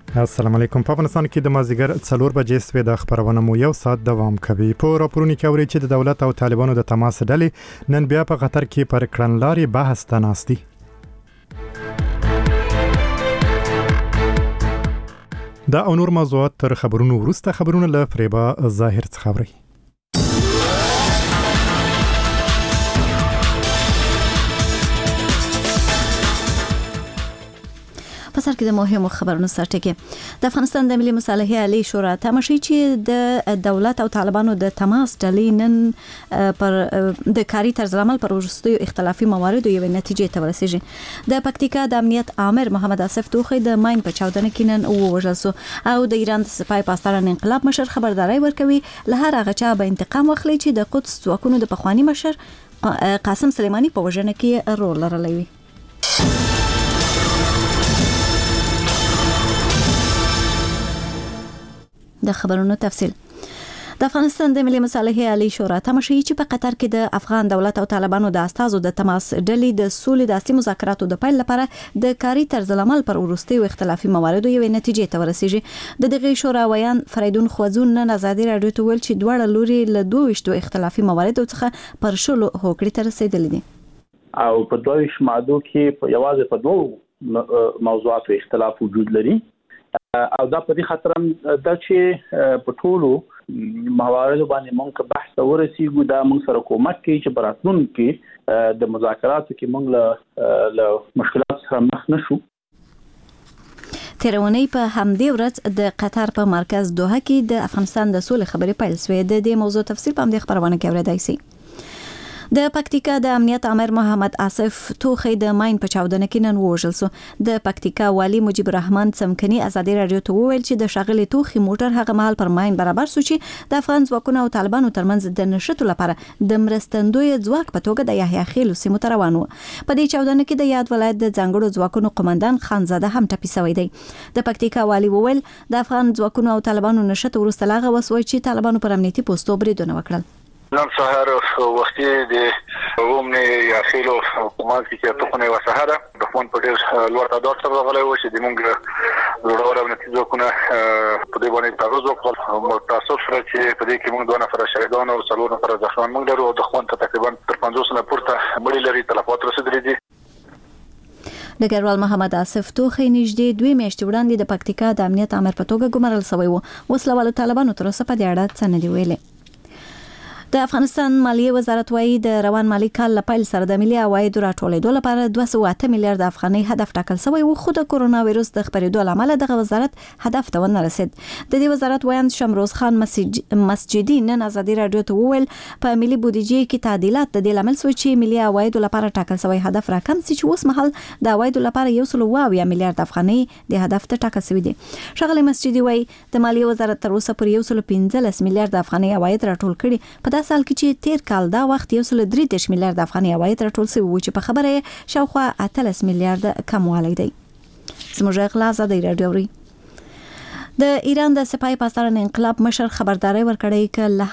السلام علیکم. په افغانستان کې د مازیګر 4 بجې سوي د خبرونه مو یو ساعت دوام کوي. په راپورونو کې اوري چې د دولت او طالبانو د تماس ډلې نن بیا په قطر کې پر کړنلاري بحث تناستي. دا او نور موضوعات تر خبرونو وروسته خبرونه له فریبا ظاهر څخه خبري. په سر کې د مهمو خبرونو سرټکی د افغانستان د ملي مصالحې عالی شورا تماشي چې د دولت او طالبانو د تماس ډلې نن پر د کاري طرز عمل پر وروستیو اختلافي مواردو یو نتیجې ته ورسېږي. د پکتیکا د امنیت عامر محمد آصف توخی د ماین په چاودنه کې نن ووژل شو او د ایران د سپای پاسداران انقلاب مشر خبرداري ورکوي له هر هغه چا به انتقام واخلي چې د قدس ځواکونو د پخوانی مشر قاسم سلیمانی په وژنه کې رول لرلی وي. د خبرونو تفصیل. د افغانستان د ملي مصالحې عالی شورا تماشي چې په قطر کې د افغان دولت او طالبانو د استازو د تماس ډلې د سولې د اصلي مذاکراتو د پیل لپاره د کاري طرز عمل پر وروستیو اختلافي مواردو یو نتیجې ته ورسېږي. د دغه شورا ویان فریدون خوازون نن ازادي رادیو ته ویل چې دواړه لوري له 22 اختلافي مواردو څخه پر شلو هوکړې ته رسیدلي دي. او په 22 ماده کې یوازې په دوه موضوعاتو اختلاف وجود لري او دا په دې خاطر دا چې په ټولو موارد باندې مونږ بحث ورسیږو دا مونږ سره کومک کوي چې براتلون کې د مذاکراتو کې مونږ له مشکلات سره مخ نشو. تیرونی په همدې ورځ د قطر په مرکز دوحه کې د افغانستان د سولې خبرې پیل شوې. د دې موضوع تفصیل په همدې خبرونه کې اورېدای شئ. د پکتیکا د امنیت عامر محمد آصف توخی د ماین په چاودنه کې نن وژل شو. د پکتیکا والی مجيب الرحمن څمکني ازادي رادیو ته وویل چې د شاغلي توخی موټر هغه مهال پر ماین برابر شو چې د افغان ځواکونو او طالبانو ترمنځ د نشټو لپاره د مرستندوی ځواک په توګه د یحیی خیل سیمو ته روان و. په دې چاودنه کې د یاد ولایت د ځانګړو ځواکونو قومندان خانزاده هم ټپي شوی دی. د پکتیکا والی وویل د افغان ځواکونو او طالبانو نشټ ورسته لاغه وسوي چې طالبانو پر امنیتي پوسټو بریدونه وکړل. نن سهار وختي د رومني یا خیلو حکومت کې ته و سهار د فون په ډیر لوړ تعداد سره غلې و چې د موږ ضروري نتیجه کنه په دې باندې تاسو خپل تاسو سره چې په دې کې موږ دوه نفر شهیدان او څلور نفر ځخمان موږ لرو د خوان ته تقریبا تر 50 نه پورته مړي لري تلفات رسیدلي دي. ډګروال محمد آصف توخی نږدې 2 میاشتې وړاندې د پکتیکا د امنیت عامر په توګه ګمارل شوی و. وسلوالو طالبانو تر اوسه په دې اړه څه نه دی ویلي. د افغانستان مالیې وزارت وايي د روان مالی کال لپاره سره د ملي عوایدو راټولېدو لپاره 208 میلیارډ افغانۍ هدف ټاکل شوی و خو د کرونا وایرس د خپرېدو لامل دغه وزارت هدف ته ونه رسید. د دې وزارت وایي شمروز خان مسجدي نن ازادي رادیو ته وویل په ملي بودیجې کې تعدیلات د دې لامل شوی چې ملي عوایدو لپاره ټاکل شوی هدف راکم شي چې اوس مهال د عوایدو لپاره 120 میلیارډ افغانۍ د هدف ته ټاکل شوی دي. شغله مسجدي وايي د مالیې وزارت تر اوسه پر 115 میلیارډ افغانۍ عواید راټول کړي. په سال کې چې تیر کال دا وخت 133 میلیارډ افغانۍ عواید راټول شوی و چې په خبره شاوخوا 18 میلیارډ کموالی دی. زموږ غلا زده رادیو د ایران د سپای پاسداران انقلاب مشر خبرداري ورکړی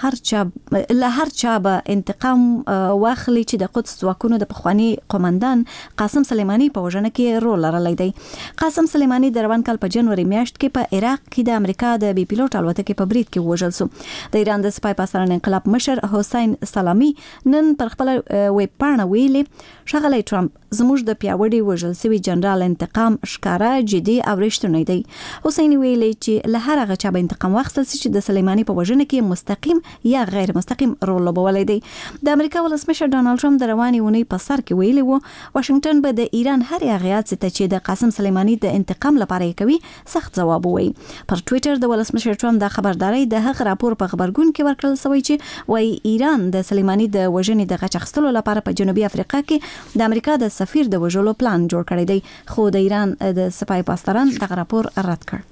ک له هر چا به انتقام واخلي چې د قدس ځواکونو د پخوانی قومندان قاسم سلیمانی په وژنه کې رول لرلی دی. قاسم سلیمانی د روان کال په جنوري میاشت کې په عراق کې د امریکا د بي پيلوټ الوتکې په برید کې وژل شو. د ایران د سپای پاسداران انقلاب مشر حسین سلامی نن پر خپل ویب پاڼه ویلي شغله ټرمپ زموږ د پیاوړي وژل شوی جنرال انتقام ښکارا جدي او رښتونی دی. حسین ویلي چې له هر هغه چا به انتقام واخیستل شي چې د سلیمانی په وژنه کې مستقیم یا غیر مستقیم رول لوبولی دی. د امریکا ولسمشر ډانلډ ټرمپ د روانې اونۍ په سر کې ویلي و واشنگټن به د ایران هر هغه هڅې ته چې د قاسم سلیمانی د انتقام لپاره یې کوي سخت ځواب ووایي. پر ټویټر د ولسمشر ټرمپ د خبرداري د هغه راپور په خبرګون کې ورکړل شوی چې وايي ایران د سلیمانی د وژنې د غچ اخیستلو لپاره په جنوبي افریقا کې د امریکا د سفیر د وژلو پلان جوړ کړی دی خو د ایران د سپای پاسداران دغه راپور رد کړ.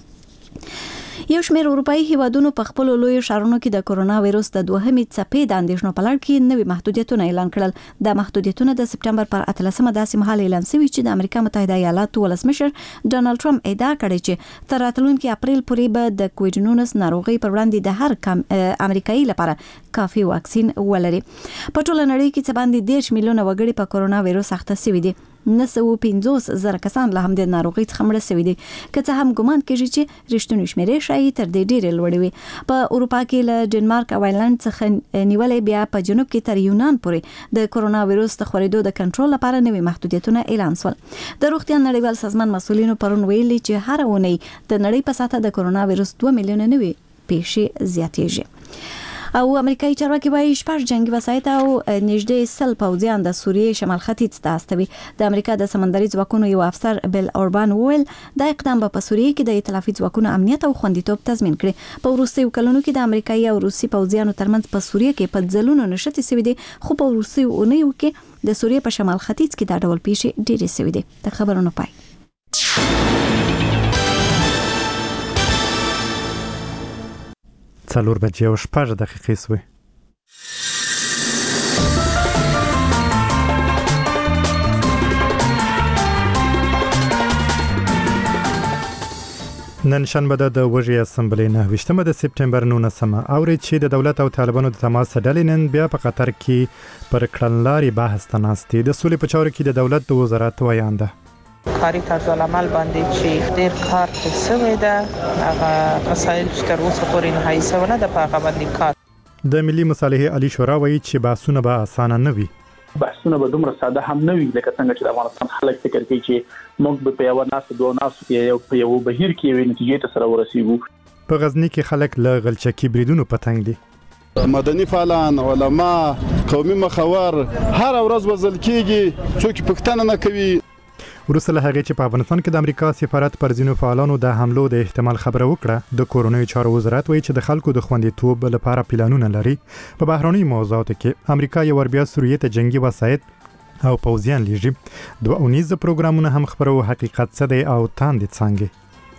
یو شمېر اروپایي هیوادونو په خپل لوی شهرونو کې د کرونا وایرس د دوهمې څپې د اندېښنو په لړ کې نوي محدودیتونه اعلان کړل. د محدودیتونو د سپټمبر پر 13مه داسې مهال اعلان شوي چې د امریکا متحده ایالاتو ولسمشر ډانلډ ټرمپ ادعا کړې چې تر راتلونکي اپریل پورې به د کووډ-19 ناروغي پر وړاندې د هر امریکایي لپاره کافي واکسین ولري. په ټوله نړۍ کې څه باندې 10 میلیونه وګړي په کرونا وایرس اخته شوي دي. 950,000 کسان له همدې ناروغۍ څخه مړه شوي دي، که څه هم ګمان کېږي چې رښتونی شمیرې شایي تر دې ډېرې لوړې وي. په اروپا کې له ډنمارک او آیرلند څخه نیولې بیا په جنوب کې تر یونان پورې د کرونا وایروس د خورېدو د کنټرول لپاره نوي محدودیتونه اعلان شول. د روغتیا نړیوال سازمان مسؤلینو پرون ویلي چې هر اونۍ د نړۍ په سطحه د کرونا وایروس 2 میلیونه نوي پیښې زیاتېږي. او امریکایي چارواکي وايي 6 جنگي وسایط او نږدې 100 پوځیان د سوریې شمال ختیځ ته استوي. د امریکا د سمندري ځواکونو یو افسر بل اوربان وویل دا اقدام په سوریې کې د ائتلافي ځواکونو امنیت او خوندیتوب تضمین کړي. په وروستیو کلونو کې د امریکایي او روسي پوځیانو ترمنځ په سوریې کې په ځلونو نشټې شوې دي، خو په وروستیو اونیو کې د سوریې په شمال ختیځ کې دا ډول پیښې ډېرې شوې دي. د خبرونو پای. څلور بجې او 6 دقیقې سوې. نن شنبه د وږي اسمبلی 9 د سپټمبر 19 اوري چې د دولت او طالبانو د تماس ډلې نن بیا په قطر کې پر کړنلاري بحث تناستي. د سولې په چارو کې د دولت د وزارت ویانده کاری طرز العمل باندې چې ډېر کار شوی ده، هغه مسایل چې تر اوسه پورې نه هیڅ نه د هغه باندې کار. د ملي مصالحې علي شورا وایي چې بحثونه به اسانه نه وي. بحثونه به دومره ساده هم نه وي لکه څنګه چې د افغانستان خلک فکر کوي چې موږ به په یو ناسو دوه ناسو کې یو بهیر کې یو نتیجې ته سره ورسېږو. په غزنی کې خلک له غلچکی بریدونو پتنګ دي. مدني فعالان، علما، قومي مخور هر ورځ وزل کېږي، څوک پښتنه نه کوي. وروسته له هغې چې په افغانستان کې د امریکا سفارت پر ځینو فعالانو د حملو د احتمال خبره وکړه، د کورونیو چارو وزارت وایي چې د خلکو د خوندیتوب لپاره پلانونه لري. په بهرنیو موضوعاتو کې امریکا یو ور بیا سوریې ته جنگي وسایط او پوځیان لیږي. 2 اونیز پروګرامونه هم خبرو حقیقت څه دی او تاندې څنګه.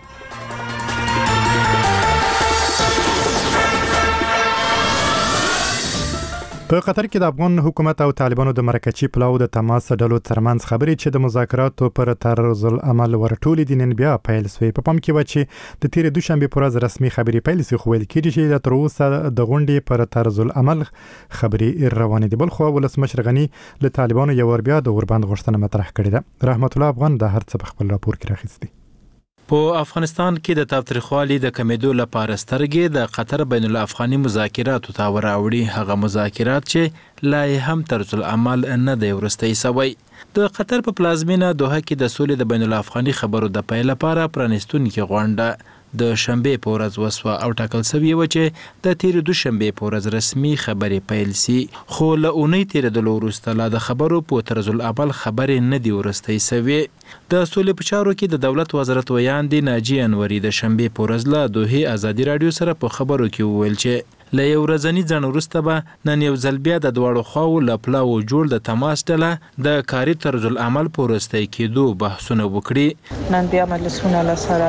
په قطر کې د افغان حکومت او طالبانو د مرکچی پلاو د تماس ډلو ترمنځ خبرې چې د مذاکراتو پر طرز العمل ورټولې دي نن بیا پیل شوې. په پام کې و چې د تیر دوشنبه پر ورځ رسمي خبرې پیل شي، خو ویل کېږي چې تر اوسه د غونډې پر طرز العمل خبرې روانې دي. بل خو ولسمشر غنی له طالبانو یو ور بیا د اوربند غوښتنه مطرح کړې ده. رحمت الله افغان د هر څه په خپل راپور کې راخیستي. په افغانستان کې د تاوتریخوالي د کمیدو لپاره سترګې د قطر بین الافغاني مذاکراتو ته وراوړي. هغه مذاکرات چې لا هم طرز العمل نه دی ورستی سوی. د قطر په پلازمینه دوحه کې د سولې د بین الافغاني خبرو د پیل لپاره پرانیستونکې غونډه د شنبه په ورځ وسوه او ټاکل شوی و چې د تیر دوشنبه په ورځ رسمي خبرې پیل شي، خو له اونۍ تیرېدلو وروسته لا د خبرو په طرز العمل خبرې نه دی ورستی سوی. د سولې په چارو کې د دولت وزارت ویاندې ناجی انوري د شنبه په ورځ له دوحه ازادي رادیو سره په خبرو کې وویل چې له یو ورځني ځنډ وروسته به نن یو ځل بیا د دواړو خواو له پلاو جوړ د تماس ډله د کاري طرز العمل په وروستۍ کېدو بحثونه وکړي. نن بیا مجلسونه له سره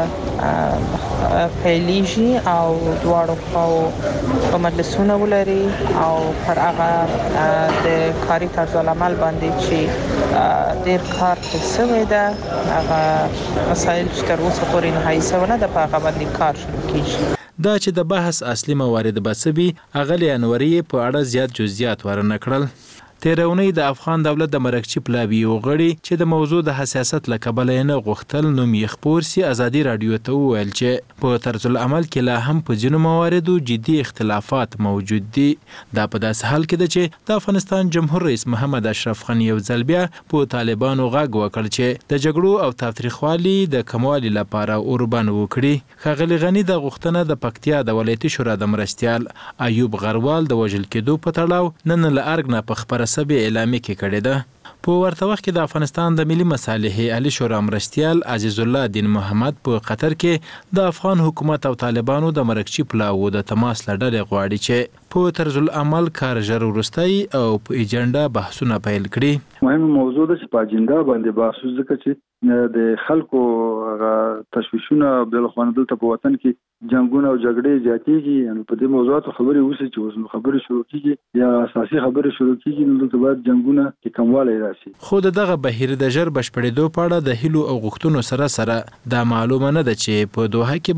پیلیږي او دواړو خواو په مجلسونه ولري او پر هغه د کاري طرز العمل باندې چې ډېر کار شوی ده، هغه مسایل چې تر اوسه پورې نه هیڅ نه د هغه باندې کار شروع کیږي. دا چې د بحث اصلي موارد بسبي اغلی انوري په اړه زیات جزئیات ورنه کړل. تیرونی د افغان دولت د مرکچی پلاوی وغړي چې د موضوع د حساسیت لکبل نه غوښتل نو مخبور سي ازادي رادیو ته ویل چې په طرز العمل کې لا هم په ځینو مواردو جدي اختلافات موجود دي. دا په داس حال کې ده چې د افغانستان جمهور رئیس محمد اشرف غنی یو ځل بیا په طالبانو غږ وکړ چې د جګړو او تاوتریخوالي د کموالي لپاره اوربان وکړي. خغلی غنی د غوښتنه د پکتیا د ولایتي شورا د مرستيال ایوب غروال د وژل کېدو په تړاو نن له ارګ نه په خبره سبي اعلامي کې کړی ده. په ورته وخت کې د افغانستان د ملي مصالحې علي شورا مرستيال عزیز الله دین محمد په قطر کې د افغان حکومت او طالبانو د مرکچی پلاو د تماس لړل غواړي چې په طرز العمل کار ژر ورستای او په ایجنډا بحثونه پیل کړي. مهم موضوع ده چې په اجنډا باندې بحث وکړي چې د خلکو تشویشونه بل خوانه دلته په وطن کې جنگونه او جګړې زیاتېږي. یعنی په دې موضوعات خبرې وشي چې اوس خبرې شروع کیږي یا اساسي خبرې شروع کیږي نو دلته باید جنگونه کې کموالی راشي. خو دغه بهیر د ژر بشپړېدو په اړه د هیلو او غوښتنو سره دا معلومه نه ده چې په دوحه کې به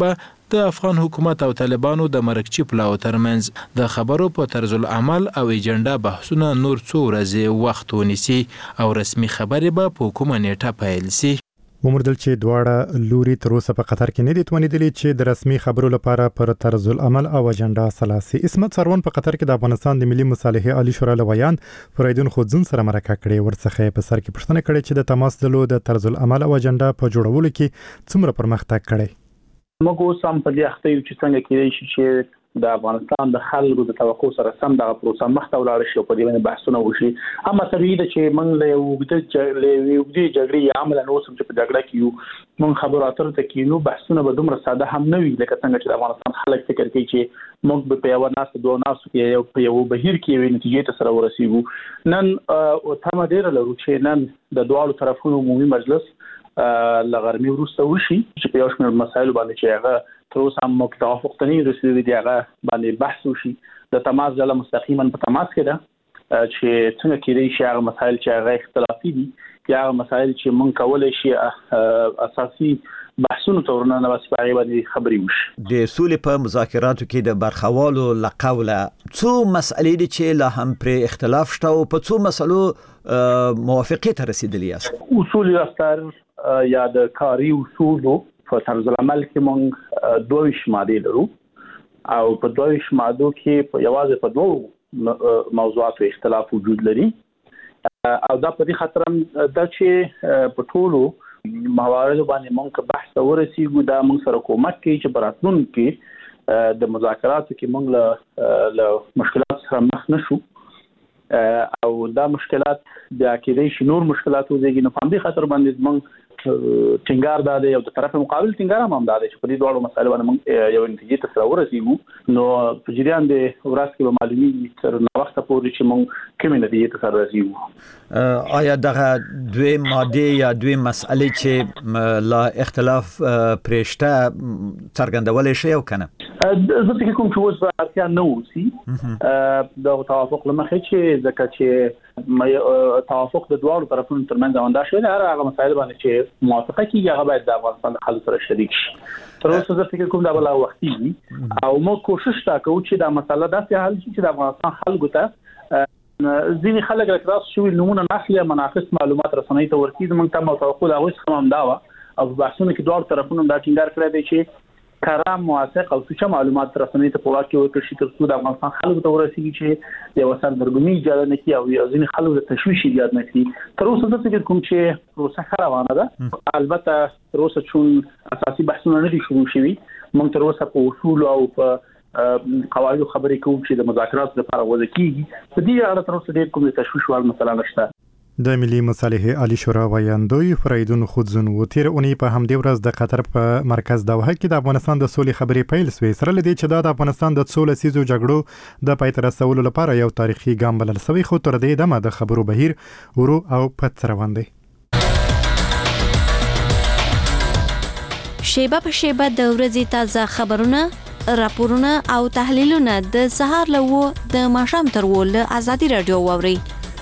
د افغان حکومت او طالبانو د مرکچی پلاو ترمنځ د خبرو په طرز العمل او ایجنډا بحثونه نور څو ورځې وخت ونیسي او رسمي خبرې به په کومه نیټه پیل شي. ومردل چې دواړه لوري تر اوسه په قطر کې نه دي توانیدلي چې د رسمي خبرو لپاره پر طرز العمل او اجنډا سلاسي. اسمت سروان په قطر کې د افغانستان د ملي مصالحې عالی شورا لویان فریدون خودزن سره مرکه کړې. ورڅخه په سر کې پوښتنه کړې چې د تماس دلو د طرز العمل او اجنډا په جوړولو کې څومره پرمختګ کړی. موږ اوس هم په دې اخته یو چې څنګه کېدای شي چې د افغانستان د خلکو د توقع سره سم د پروسه مخته ولاړ شي او په دې باندې بحثونه وشي. اما طبيعي ده چې موږ له وګړي جګړې عمل نو سم چې په جګړه کې یو موږ خبرو اترو ته کینو بحثونه به دومره ساده هم نه وي لکه څنګه چې د افغانستان خلک فکر کوي چې موږ په یو ناس دوه ناس کې یو بهیر کې وي نتیجې ته سره ورسیږو. نن او تمه ډیر لرو چې نن د دوه طرفونو عمومي مجلس لغرمي وروسته وشي چې په یو شمېر مسایل باندې چې هغه تر اوسه هم موږ توافق ته نه رسیدلی دی هغه باندې بحث وشي. د تماس ځله مستقیما په تماس کې ده چې څنګه کېدای شي هغه مسایل چې هغه اختلافي دي یا هغه مسایل چې موږ کولای شي اساسي بحثونو ته ورننه بس په اړه باندې خبرې وشي. د سولې په مذاکراتو کې د برخوالو لقوله څو مسئلې دي چې لا هم پر اختلاف شته او په څو مسلو موافقه ته رسیدلی است. اصول راستر یا د کاری اصولو په طرز العمل کې موږ 22 ماده لرو او په 22 ماده کې په یوازې په دوه موضوعاتو اختلاف وجود لري او دا په دې خاطر دا چې په ټولو مواردو باندې موږ بحث ورسیږو دا موږ سره کومک کوي چې براتون کې د مذاکراتو کې موږ له مشکلات سره مخ نشو او دا مشکلات د عقیدې شنور مشکلات وزيږي. نه په دې خاطر باندې موږ ټینګار داده یو د طرف مقابل ټینګار هم داده چې په دې ډول مسایل باندې یو نتیجې ته سره ورسیږو. نو په جریان د ورځ کې به معلومي تر نو وخت پورې چې موږ کومې نتیجې ته سره رسیږو. آیا دغه دوی ماده یا دوی مسئلې چې لا اختلاف پرېشته څرګندولای شي او کنه؟ زه فکر کوم چې اوس به اړتیا نه وسی د توافق لمخې چې ځکه چې توافق د دوه طرفونو ترمنځ اوندا شوی هر هغه مسایل باندې چې موافقه کیږي هغه باید د افغانستان د خلکو سره شریک شي. تر اوسه زه فکر کوم دا بل وختي او موږ کوشش وکړو چې دا مسله داسې حل شي چې د افغانستان خلکو ته ځینې خلک راځي چې نمونه ناخلي مناقص معلومات رسنۍ ته ورکړي. موږ ته توقع دا اوس هم دا او بحثونه کې دوه طرفونو دا ټینګار کړی دی چې کارا موافق او څه معلومات رسنۍ ته په واقع ورکړي چې تر څو د افغانستان خلکو ته ورسیږي چې یو سردرګمي ایجاد نه کړي او ځینې خلکو د تشویش ایجاد نه کړي. تر اوسه زه فکر کوم چې پروسه روانه ده. البته تر اوسه چون اساسي بحثونه نه دي شروع شوي موږ تر اوسه په اصول او په قواعد خبرې کوو چې د مذاکرات لپاره وځي کیږي. په دې اړه تر اوسه ډېر کوم تشویش وال مسله نشته. د ملي مصالحې عالی شورا ویاندوی فریدون خودزن و تیر اونۍ په همدې ورځ د قطر په مرکز دوحه کې د افغانستان د سولې خبرې پیل شوې. سره لدی چې د افغانستان د 16 لسیزو جګړو د پای ته رسولو لپاره یو تاریخي ګام بلل شوی خو تر دې دمه د خبرو بهیر ورو او پټ روان دی. شیبه په شیبه د ورځې تازه خبرونه راپورونه او تحلیلونه د سهار له د ماښام تر ول ازادي رادیو ووري.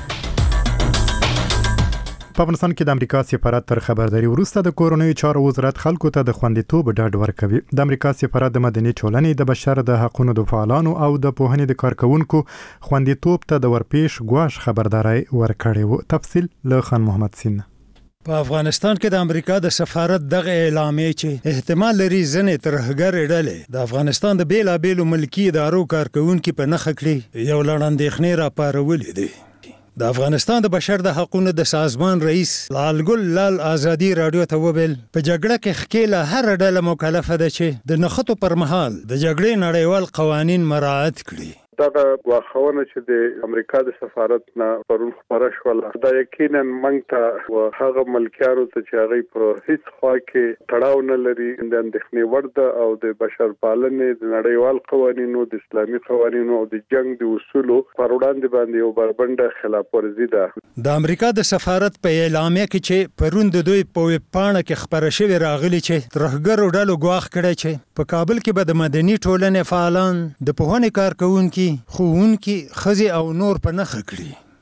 په افغانستان کې د امریکا سفارت تر خبرداري وروسته د کورونی چارو وزارت خلکو ته د خوندیتوب ډاډ ورکوي. د امریکا سفارت د مدني ټولنې د بشر د حقوقو د فعالانو او د پوهنې د کارکونکو خوندیتوب ته د ورپېښ غواش خبرداري ورکړی وو. تفصیل له خان محمد سین. په افغانستان کې د امریکا د سفارت دغه اعلامیه چې احتمال لري ځنې ترهګر ډلې د افغانستان د بیلابېلو ملکی ادارو کارکونکو په نخښه کړي یو لړ اندېښنې راپارولې دي. د افغانستان د بشر د حقوقو د سازمان رئیس لالګل لال ازادي رادیو ته وویل په جګړه کې خکېله هر ډله مکلفه ده چې د نخښو پر مهال د جګړې نړیوال قوانین مراعات کړي. دغه واخونه چې د امریکا د سفارت نه پرون خبره شوله دا یقینا موږ ته او هغه ملکیانو ته چې هغه په هیڅ خوا کې تړاو نه لري د اندېښنې وړ ده او د بشر پالنې د نړیوال قوانینو د اسلامي قوانینو او د جنگ د اصولو پر وړاندې باندې یو بربنده خلاف ورزي ده. د امریکا د سفارت په اعلامیه کې چې پرون د دوی په ویب پاڼه کې خبره شوې راغلي چې ترهګرو ډلو ګواښ کړی چې په کابل کې به د مدني ټولنې فعالان د پوهنې کارکونکو ښوونکي ښځې او نور په نښه کړي.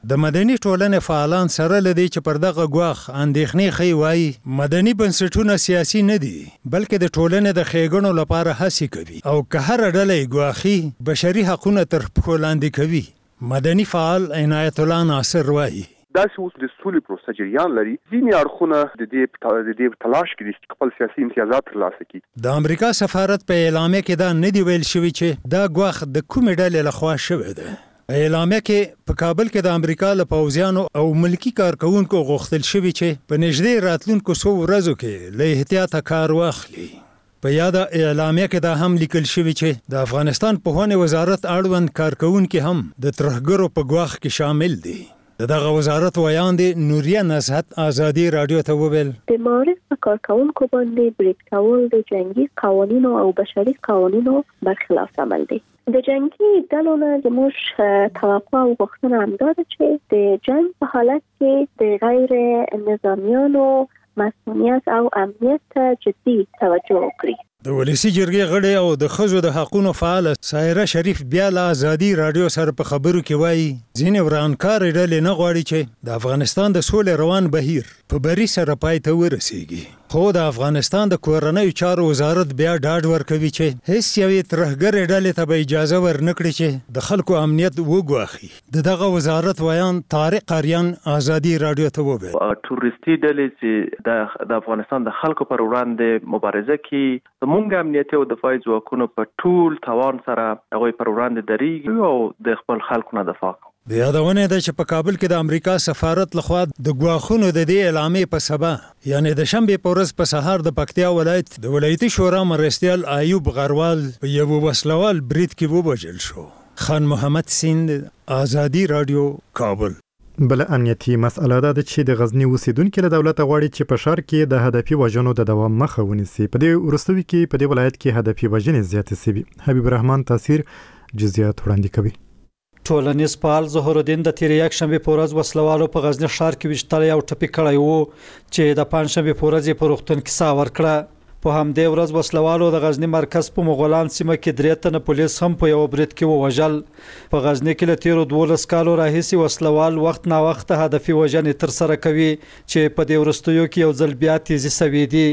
د مدني ټولنې فعالان سره لدی چې پر دغه غواخ اندېښنې خي وای مدني بنسټونه سیاسي نه دي بلکې د ټولنې د ښېګڼو لپاره هڅې کوي او که هر ډلې غواخي بشري حقوقونه تر پښو لاندې کوي. مدني فعال عنایت الله ناصر وای دا چې اوس د سولې پروسه جریان لري ځینې اړخونه د دې تلاش کوي چې خپل سیاسي امتیازات ترلاسه کړي. د امریکا سفارت په اعلامیه کې دا نه دی ویل شوی چې دا غواخ د کومې ډلې لخوا شوی دی. اعلامیه کې په کابل کې د امریکا له پوځیانو او ملکی کارکونکو غوښتل شوی چې په نږدې راتلونکو څو ورځو کې له احتیاطه کار واخلي. په یاد اعلامیه کې دا هم لیکل شوی چې د افغانستان پوهنې وزارت اړوند کارکونکو هم د ترهګرو په غواخ کې شامل دي. دغه وزارت ویاندې نوریه نصحت آزادي رادیو ته وویل د معارف په کارکونکو باندې بریک کول د جنگي قوانینو او بشري قوانینو برخلاف عمل دی. د جنگي ډلو نه زموږ توقع او غوښتنه هم ده چې د جنگ په حالت کې د غیر نظامیانو مسئولیت او امنیت ته جدي توجه وکړي. د ولسی جرګې غړي او د ښځو د حقوقو فعال سایره شریف بیا له آزادي رادیو سره په خبرو کې وایي ځینې ورانکار ډلې نه غواړي چې د افغانستان د سولې روان بهیر په بری سره پای ته ورسیږي. خو د افغانستان د کورنیو چارو وزارت بیا ډاډ ورکوي چې هیڅ یوې ترهګرې ډلې ته به اجازه ورنکړي چې د خلکو امنیت وګواخي. دغه وزارت ویان طارق اریان آزادي رادیو ته وویل ټوریستي ډلې چې د افغانستان د خلکو پر وړاندې مبارزه کوي مونږ امنیتي او دفاعي ځواکونو په ټول توان سره هغوی پر وړاندې درېږي او د خپل خلکو نه دفاع کوي. د یادونه ده چې په کابل کې د امریکا سفارت لخوا د غواخونو د دې اعلامیې په سبا یعنی د شنبې په ورځ په سهار د پکتیا ولایت د ولایتي شورا مرستیال ایوب غروال په یو وسلوال برید کې ووژل شو. خان محمد سیند آزادي رادیو کابل. بل امنیتي مسأله ده چې د غزنی اوسیدونکو له دولت غواړي چې په شهر کې د هدفي وژنو د دوام مخه ونیسي. په دې ورستوي کې په دې ولایت کې هدفي وژنې زیاتې شوي. حبیب الرحمن تاثیر جزئیات وړاندې کوي. ټولنیز فعال ظهور الدین د تیر یک شنبه په ورځ وسلوالو په غزنی ښار کې وشتل یو ټپي کړی وو چې د پنځشنبه په ورځ په روغتون کې سا ورکړه. په همدې ورځ وسلوالو د غزنی مرکز په مغولان سیمه کې درې تنه پولیس هم په یو برید کې ووژل. په غزنی کې له تیرو 12 کالو راهیسې وسلوال وخت نا وخت هدفي وژنې تر سره کوي چې په دې ورستیو کې یو ځل بیا تیزی سوي دي.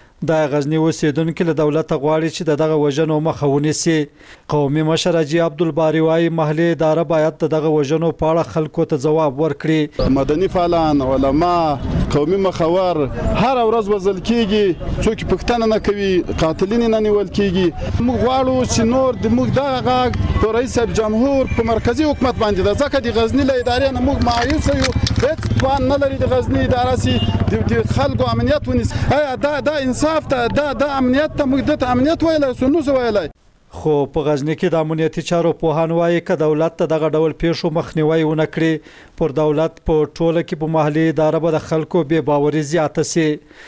د غزنی اوسیدونکو له دولت غواړي چې دغه وژنو مخه ونیسي. قومي مشر حاجی عبدالباری وايي محلي اداره باید دغه وژنو په اړه خلکو ته ځواب ورکړي. مدني فعالان علما قومي مخور هر ورځ وزل کیږي څوک پښتنه نه کوي قاتلین نه نیول کیږي. موږ غواړو چې نور د موږ دغه په رئیس جمهور په مرکزی حکومت باندې د ځکه د غزنی له ادارې نه موږ مایوس یو هیڅ توان نه لري د غزنی اداره سي د خلکو امنیت ونیسي. دا انسان دا امنیت ته موږ د امنیت ویلای سنو ویلای. خو په غزنی کې د امنیتي چارو پوهان وایي چې دولت ته دغه ډول پیښو مخنیوي ونه کړي پر دولت په ټوله کې په محلي اداره به د خلکو بے باوري زیاته سي.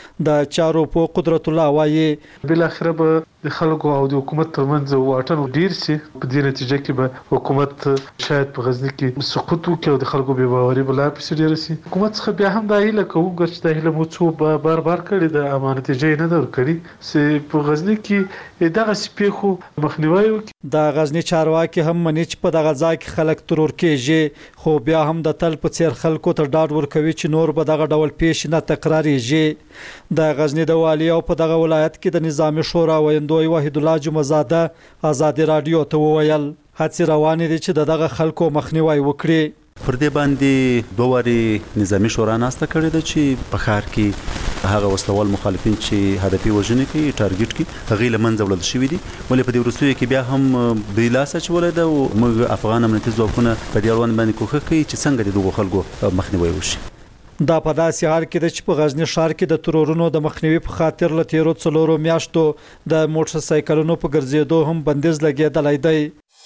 د چارو په قدرت الله وایي بل اخر به د خلکو او د حکومت ترمنځ واټن ډیر سي. په دې نتیجه کې به حکومت شاید په غزنی کې سقوط وکړي او د خلکو بے باوري بل اپس ډیر سي. حکومت څخه بیا هم د هیله کوو چې د هیله مو څو بار کړي د امانت جې نه درکړي چې په غزنی کې دغه سپیخو مخنیوي وکړي. د غزنی چارواکي هم مني چې په دغه ځای کې خلک ترور کېږي خو بیا هم د تل په څیر خلکو ته ډاډ ورکوي چې نور به دغه ډول پیښ نه تکراریږي. د غزنی د والی او په دغه ولایت کې د نظامی شورا ویندوی وحید الله جمعزاده آزادي رادیو ته وویل هڅې روانې دي چې دغه خلکو مخنیوي وکړي. پر دې باندې دوه نظامی شورا ناسته کړې ده چې په ښار کې هغه وسلوال مخالفین چې هدفي وژنې کوي ټارګټ کوي هغه لمنځه وړل شوی دي. ولې په دې ورستیو کې بیا هم د لاس اچولې ده او موږ افغان امنیتي ځواکونه په دې اړوند باندې کوښښ کوي چې څنګه د دغو خلکو مخنیوي وشي. دا په داسې حال کې چې په غزنی ښار کې د ترورونو د مخنیوي په خاطر له تیرو 4 میاشتو د موټر سایکلونو په ګرځېدو هم بندیز لګېدلی دی.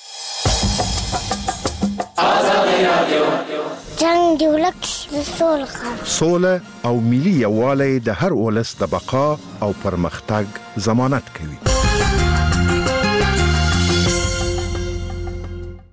جنگ دی ولک سوله او ملي یووالی د هر ولس د بقا او پرمختګ ضمانت کوي.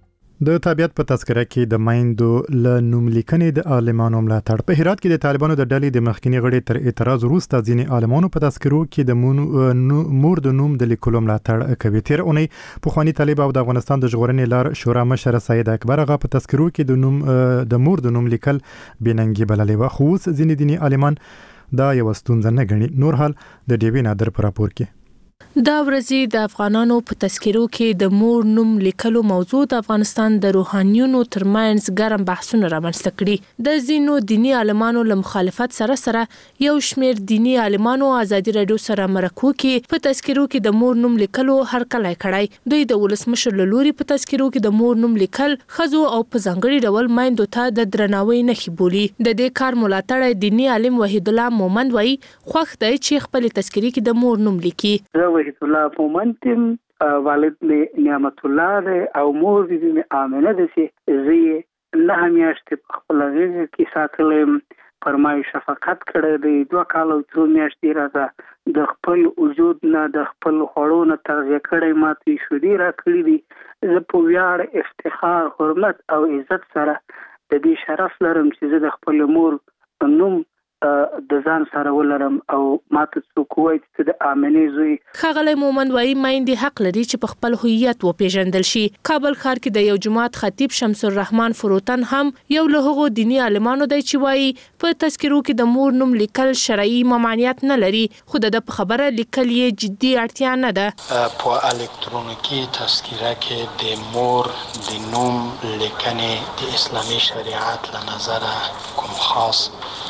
د تابعیت په تذکره کې د مایندو له نوم لیکنې د عالمانو ملاتړ. په هرات کې د طالبانو د ډلې د مخکینی غړي تر اعتراض وروسته ځینې عالمانو په تذکرو کې د مور د نوم د لیکلو ملاتړ کوي. تیر اونۍ پخوانی طالب او د افغانستان د ژغورنې لار شورا مشر سید اکبر غا په تذکرو کې د مور د نوم لیکل بننګي بللې و، خو اوس ځینې دیني عالمان دا یو ستونزه نه ګڼي. نور حال د ډیوی نادر پر راپور کې. دا ورځې د افغانانو په تذکرو کې د مور نوم لیکلو موضوع د افغانستان د روحانيونو ترمنځ ګرم بحثونه رامنځته کړي. د ځینو دینی عالمانو له مخالفت سره یو شمېر دینی عالمانو ازادي رادیو سره مرکو کې په تذکرو کې د مور نوم لیکلو هرکلی کړی. دوی د ولسمشر له لوري په تذکرو کې د مور نوم لیکل ښځو او په ځانګړي ډول میندو ته د درناوي نښې بولي. د دې کار ملاتړ دینی عالم وحید الله مومند وایي خوښ دی چې خپل تذکرې کې د مور نوم لیکي. وحید الله مومند والد می نعمت الله ده او مور دې امنه ده چې زی نه همیاشت خپل غږ کې ساتلم فرمایي شفقت کړی دی. 2 کال او 3 میاشتې راځه د خپل وجود نه د خپل خورو نه تغذیه کړی ماته شودي را کړی دي. زه په ویاړ افتخار حرمت او عزت سره د دې شرف لرم چې زه د خپل مور نوم د ځان سره ولرم او ماته څوک وایي چې د امنې زوی. ښاغلی مومند وایي میندې حق لري چې په خپل هویت وپیژندل شي. کابل ښار کې د یو جماعت خطیب شمس الرحمن فروتن هم یو له هغو دینی عالمانو دی چې وایي په تذکرو کې د مور نوم لیکل شرعي ممانعت نه لري، خو د په خبره لیکل یې جدي اړتیا نه ده. په الکترونیکي تذکره کې د مور د نوم لیکنې د اسلامي شریعت له نظره کوم خاص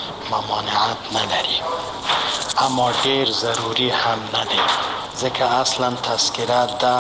ممانعت نداری، اما ډیر ضروری هم نه دی، ځکه اصلا تذکره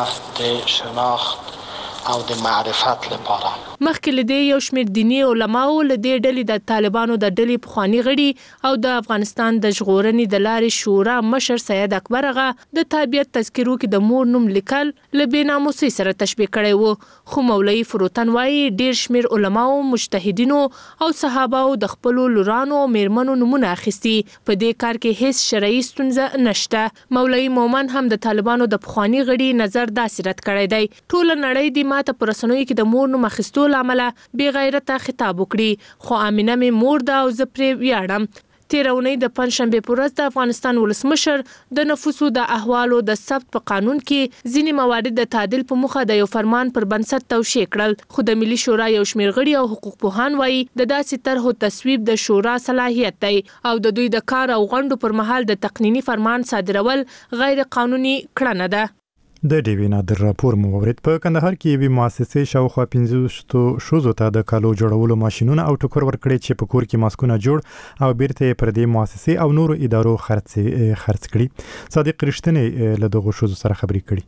د شناخت او د معرفت لپاره. مخکې له دې یو شمېر دیني علماو له دې ډلې د طالبانو د ډلې پخواني غړي او د افغانستان د ژغورنې د لارې شورا مشر سید اکبر غا د تابعیت تذکرو کې د مور نوم لیکل له بېناموسۍ سره تشبیه کړی و. خو مولوي فروتن وایي ډیر شمېر علماو مجتهدینو او صحاباو د خپلو لورانو او میرمنو نومونه اخیستي. په دې کار کې هیڅ شرعي ستونزه نشته. مولوي مومن هم د طالبانو د پخواني غړي نظر داسې رد کړی دی. ټوله نړۍ د ماته پر رسنیو کې د مور نوم اخیستو عمله بی غیرته خطاب وکړي، خو امینه می مور ده او زه پرې ویاړم. تیر اونۍ د پنځشنبه په ورځ د افغانستان ولسمشر د نفوسو د احوالو د ثبت په قانون کې ځینې موارد د تعدیل په مخه د یو فرمان پر بنسټ توشیح کړل. خو د ملي شورا یو شمېر غړي او حقوق پوهان وایي د داسې طرحو تصویب د شورا صلاحیت دی او د دوی د کار او غونډو پر مهال د تقنینی فرمان صادرول غیر قانوني کړنه ده. د ډیوی نادر راپور مو ورید. په کندهار کې یوې مؤسسې شاوخوا 15 شوزو ته د کالو جوړولو ماشينونه او ټوکر ورکړي چې په کور کې ماسکونه جوړ او بیرته پر دې مؤسسې او نورو ادارو خرڅ کړي. صادق رښتینی له دغه شوزو سره خبرې کړي.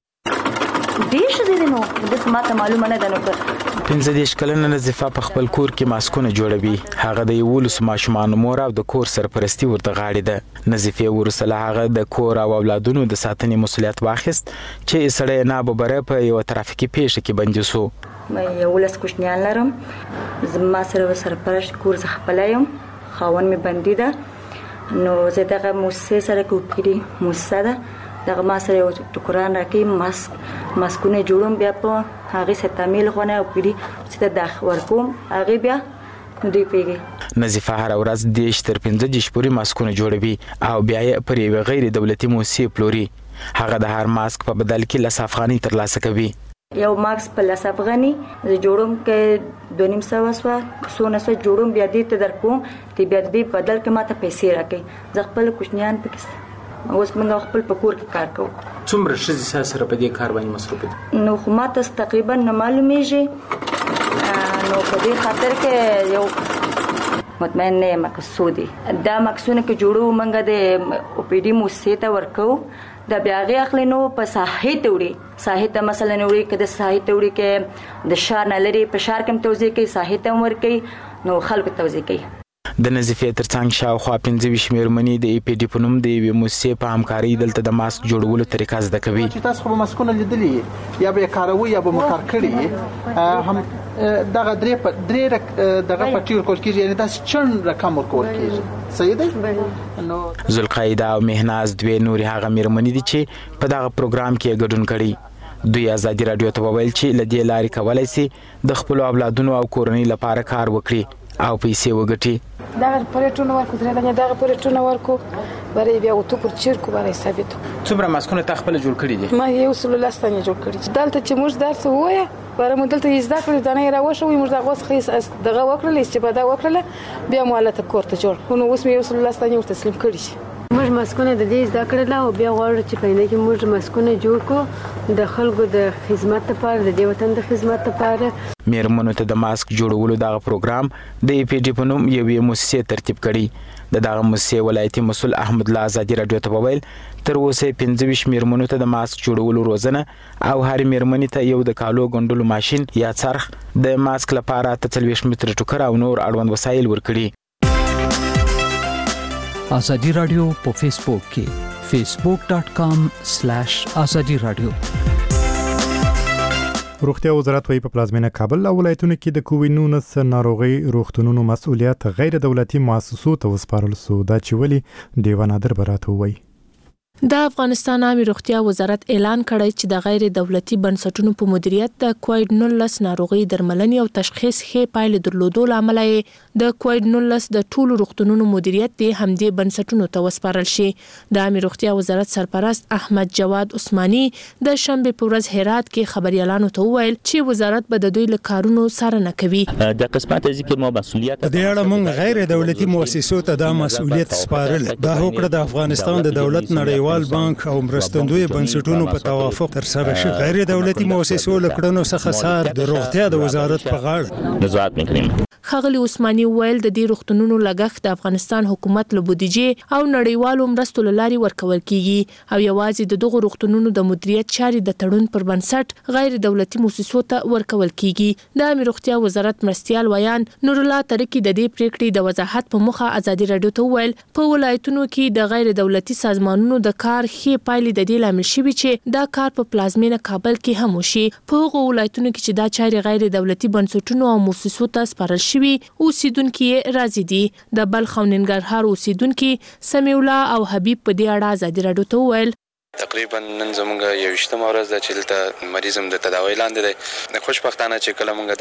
دیش دې نو د سماته معلومه نه ده نو 15 کلنه نظیفه په خپل کور کې ماسکونه جوړوي. هغه د یولس ماشومان مور او د کور سرپرستی ورته غاړي ده. نظیفه ورسله هغه د کور او اولادونو د ساتنې مسولیت واخیست چې سړی نه ببره په یو ترافیکي پیښه کې بندي سو. مې یولس کوشنیان لرم، زما سره سرپرست کور ز خپلایم، خاون می بندي ده. نو زه دغه مؤسسه سره کوپیری مؤسسه ده دغه ما سره یو ټوکران راکې ماسکونه جوړوم، بیا په هغه ستامل خونه او پیری چې د ورکوم هغه بیا دوی پیږي. نظیفه هر ورځ 10 تر 15 پورې ماسکونه جوړوي او بیا یې پر یو غیر دولتي مؤسسه پلوري. هغه د هر ماسک په بدل کې لس افغاني ترلاسه کوي. یو ماسک په لس افغاني زه جوړوم کې 2.5 سو جوړوم، بیا دې ته درکوم ته بیا دې بدل کې ماته پیسې راکې. زه خپل کوشنیان پکې اوس موږ خپل په کور کې کار کوو. څومره ښځې سره په دې کار باندې مصروف دي؟ نو خو ماته تقریبا نه معلومیږي. نو په دې خاطر کې یو مطمئن نه یم مقصودي دا مقصونه کې جوړو موږ د او پی ډي مؤسسې ته ورکو دا بیا غي اخلي نو په ساحې ته وړي. ساحې ته مثلا وړي کده ساحې ته وړي کې د شار نه لري په شار کې توزیع کوي، ساحې ته ورکي نو خلکو توزیع کوي. د نظیفې ترڅنګ شاوخوا 15 میرمنې د ای پی ډي په نوم د یوې مؤسسې په همکارۍ دلته د ماسک جوړولو طریقه زده کوي. تاسو خو ماسکونه لیدلې یا به کاروي یا به مکار کړی هم دغه درې دغه پټي ورکول کېږي، یعنی دا چن رقم ورکول کېږي. صحیح دی؟ نو ذوالقاعده او مهناز دوی نور هغه میرمنې دي چې په دغه پروګرام کې ګډون کړي. دوی ازادي رادیو ته وویل چې لدې لارې کولای شي د خپل اولادونو او کورنۍ لپاره کار وکړي او پیسې وګټي. دا پروژه ورکو درې دا پروژه ورکو برای بیا اوتو پر چیرکو برای ثابت. څومره ماسکونه تخپل جوړ کړی دي؟ ما یو سل لاستانه جوړ کړی. دلته چې موږ درس وایو برای مو دلته یزدا کړی دا نه راوښو موږ دا غوس خیس دغه وکړل استفاده وکړل بیا مالته کوړه جوړ نو اوس مې یو سل لاستانه ور تسلیم کړی. موږ مسکونه د دې زده کړل او بیا غواړو چې پاینده کې موږ مسکونه جوړ کړو د خلکو د خدمت لپاره د دې وطن د خدمت لپاره. میرمنو ته د ماسک جوړولو دغه پروګرام د ای پی ډی په نوم یوې مؤسسې ترتیب کړي. دغه مؤسسې ولایتي مسؤل احمد الله ازادي رادیو ته وویل تر اوسه 25 میرمنو ته د ماسک جوړولو روزنه او هر میرمنې ته یو د کالو ګنډلو ماشين یا څرخ د ماسک لپاره 43 متر ټوکر او نور اړوند وسایل ورکړي. ازادي رادیو په فیسبوک کې facebook.com/ازادي رادیو. روغتیا وزارت وايي په پلازمینه کابل او ولایتونو کې د کووډ-19 ناروغي روغتونونو مسؤلیت غیر دولتي مؤسسو ته وسپارل سو دا چې ولي دیوه نادر براته وایي. د افغانستان عامه روغتیا وزارت اعلان کړی چې د غیر دولتي بنسټونو په مدیریت د کووډ-19 ناروغي درملنې او تشخیص ښه پایله درلودو لامل د کووډ-19 د ټولو روغتونونو مدیریت د همدې بنسټونو ته وسپارل شي. د عامه روغتیا وزارت سرپرست احمد جواد عثماني د شنبه په ورځ هرات کې خبريالانو ته وویل چې وزارت به د دوی له کارونو څارنه کوي. د قسمت ذکر مو مسؤلیت د اړه موږ غیر دولتي مؤسسو ته د مسؤلیت سپارل دا هوکړه د افغانستان د دولت نړیوال بانک او مرستندوی بنسټونو په توافق تر سره شي. غیر دولتي مؤسسو لکړنو څخه سار د روغتیا د وزارت په غاړه نظارت وکړي. خغلی عثماني ویل د دې روغتونونو لګښت د افغانستان حکومت له بودیجې او نړیوالو مرستو لاري ورکول کیږي او یوازې د دغه روغتونونو د مدیریت چاري د تړون پر بنسټ غیر دولتي مؤسسو ته ورکول کیږي. د عامه روغتیا وزارت مرستيال ویان نور الله ترکی د دې پریکړې د وضاحت په مخه ازادي رادیو ته ویل په ولایتونو کې د غیر دولتي سازمانونو د کار ښه پایلې د دې لامل شوی چې دا کار په پلازمینه کابل کې هم وشي. په هغو ولایتونو کې چې دا چاري غیر دولتي بنسټونو او مؤسسو ته سپارل شوی اوسیدونکو راضي دي. د بلخ او ننګرهار اوسیدونکو سمیع الله او حبیب په دې اړه ازادي رادیو ته ویل تقریبا نن زمونږ 21 ورځ د چلته مریضم د تداوی لاندې دی. خوشبختانه چې کله مونږ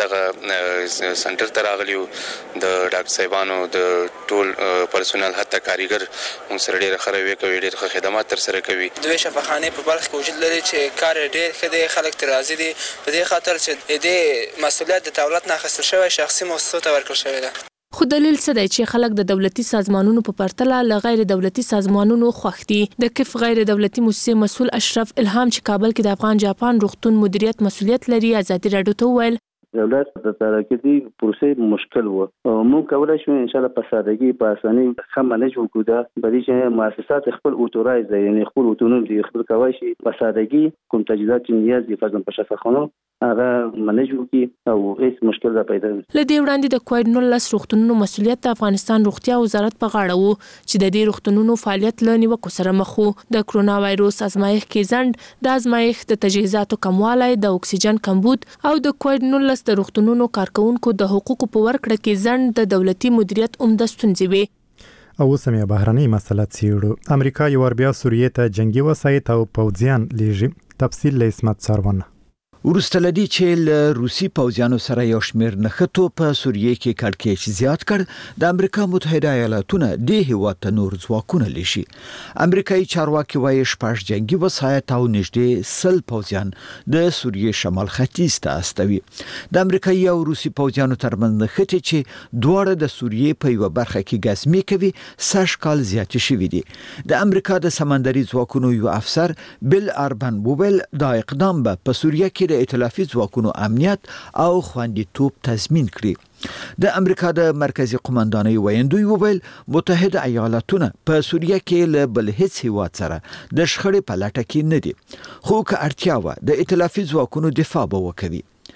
دغه سنټر ته راغلیو د ډاکټر صاحبانو د ټول پرسونل حتی کاریګر مونږ سره ډېر خروي کوي ډېر ښه خدمات تر سره کوي. دوی شفاخانه په بلخ کې وجود لري چې کار ډېر ښه دی خلک تر راضي دي په دې خاطر چې دې مسؤلیت د دولت نه اخیستل شوی شخصي مؤسسو ته ورکړل شوی دی. خو دلیل څه دی چې خلک د دولتي سازمانونو په پرتله له غیر دولتي سازمانونو خوښ دي. د کف غیر دولتي مؤسسې مسؤل اشرف الهام چې کابل کې د افغان جاپان روغتون مدیریت مسؤلیت لري ازادي رادیو ته ویل دولت د ترقیدي پروسې مشکل و موږ کولای شو ان شاء الله په سادهګي په اسانۍ ښه منیج وکړو دا بلې چې مؤسسات خپل اوتورایز یعنی خپل اوتونوم دي خپل کوي شي په سادهګي کوم تجهیزات چې نیاز دي فرضاً په شفاخانو هغه منیج وکړي او هیڅ مشکل را پیدا نه. لدې وړاندې د کووډ-19 روغتونونو مسؤلیت د افغانستان روغتیا وزارت په غاړه وو چې د دې روغتونونو فعالیت له نیوکو سره مخ وو. د کرونا وایروس ازمایښت کې ځنډ د ازمایښت د تجهیزاتو کموالی د اکسیجن کمبود او د کووډ-19 د روغتونونو کارکونکو د حقوقو په ورکړه کې ځنډ د دولتي مدیریت عمده ستونزې وي. او سمیا بهرنۍ مسله څیړو. امریکا یو ور بیا سوریې ته جنگي وسایط او پوځیان لیږي. تفصیل له اسمت سروانه. ورسته لدی چې له روسي پوځیانو سره یو شمېر نښتو په سوریې کې کړکېچ زیات کړ د امریکا متحده ایالاتونو د هیواد ته نور ځواکونه لشي. امریکایي چارواکي وایي شپږ جنگي وسایط او نږدې 100 پوځیان د سوریې شمال ختیځ ته استوي. د امریکایي او روسي پوځیانو ترمنځ نښتې چې دواړه د سوریې په یو برخه کې ګزمې کوي سږ کال زیات شوي دي. د امریکا د سمندري ځواکونو یو افسر بل اربن وویل دا اقدام به په سوریه کې د ائتلافي ځواکونو امنیت او خوندیتوب تضمین کړي. د امریکا د مرکزی قومندانۍ ویاندوی وویل متحده ایالاتونه په سوریه کې له بل هیڅ هیواد سره د شخړې په لټه کې نه دي خو که اړتیا و د ائتلافي ځواکونو دفاع به وکړي.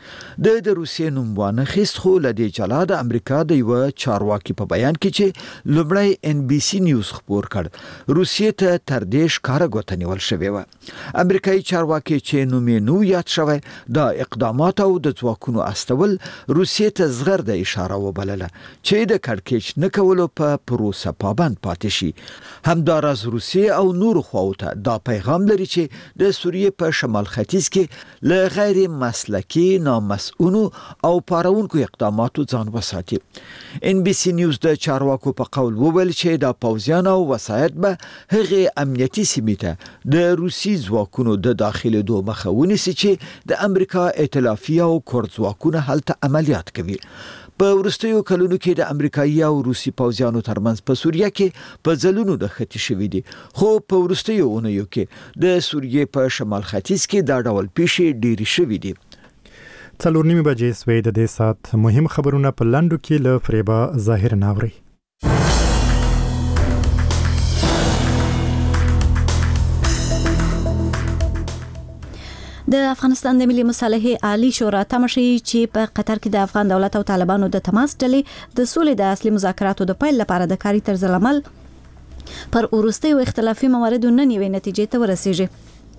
د روسیې نوم وانه خیست، خو له دې جلا د امریکا د یو چارواکي په بیان کې چې لومړی NBC نیوز خبر کړ روسیې ته تر دې ښکاره ګوته نیول شوې وه. امریکایي چارواکي چې نوم یې نو یاد شوی د اقدامات او د ځواکونو استول روسیې ته زغرده اشاره وبلله چې د کړکېچ نه کولو په پروسه پابند پاتې شي. همداراز روسیې او نور خواوته دا پیغام لري چې د سوریې په شمال ختیځ کې له غیر مسلکي نامسؤلو او پارونکو اقداماتو ځان وساتي. NBC نیوز د چارواکو په قول وویل چې د پوځیانو او وسایط به هغه امنیتي سیمې ته د روسي ځواکونو د داخلي دوه مخه ونیسي چې د امریکا ائتلافي او کورد ځواکونه هلته عملیات کوي. په وروستیو کلونو کې د امریکایي او روسي پوځیانو ترمنځ په سوریه کې په ځلونو د ختی شوې دي، خو په وروستیو اونیو کې د سوریې په شمال ختیځ کې دا ډول پیښې ډېرې شوې دي. 4:30 بجې سوې د دې سات مهم خبرونه په لندو کې له فریبا ظاهر ناوري. د افغانستان د ملي مصالحې عالی شورا تمشي چې په قطر کې د افغان دولت او طالبانو د تماس ډلې د سولې د اصلي مذاکراتو د پیل لپاره د کاري طرز عمل پر وروستیو اختلافي مواردو نن یوې نتیجې ته ورسیږي.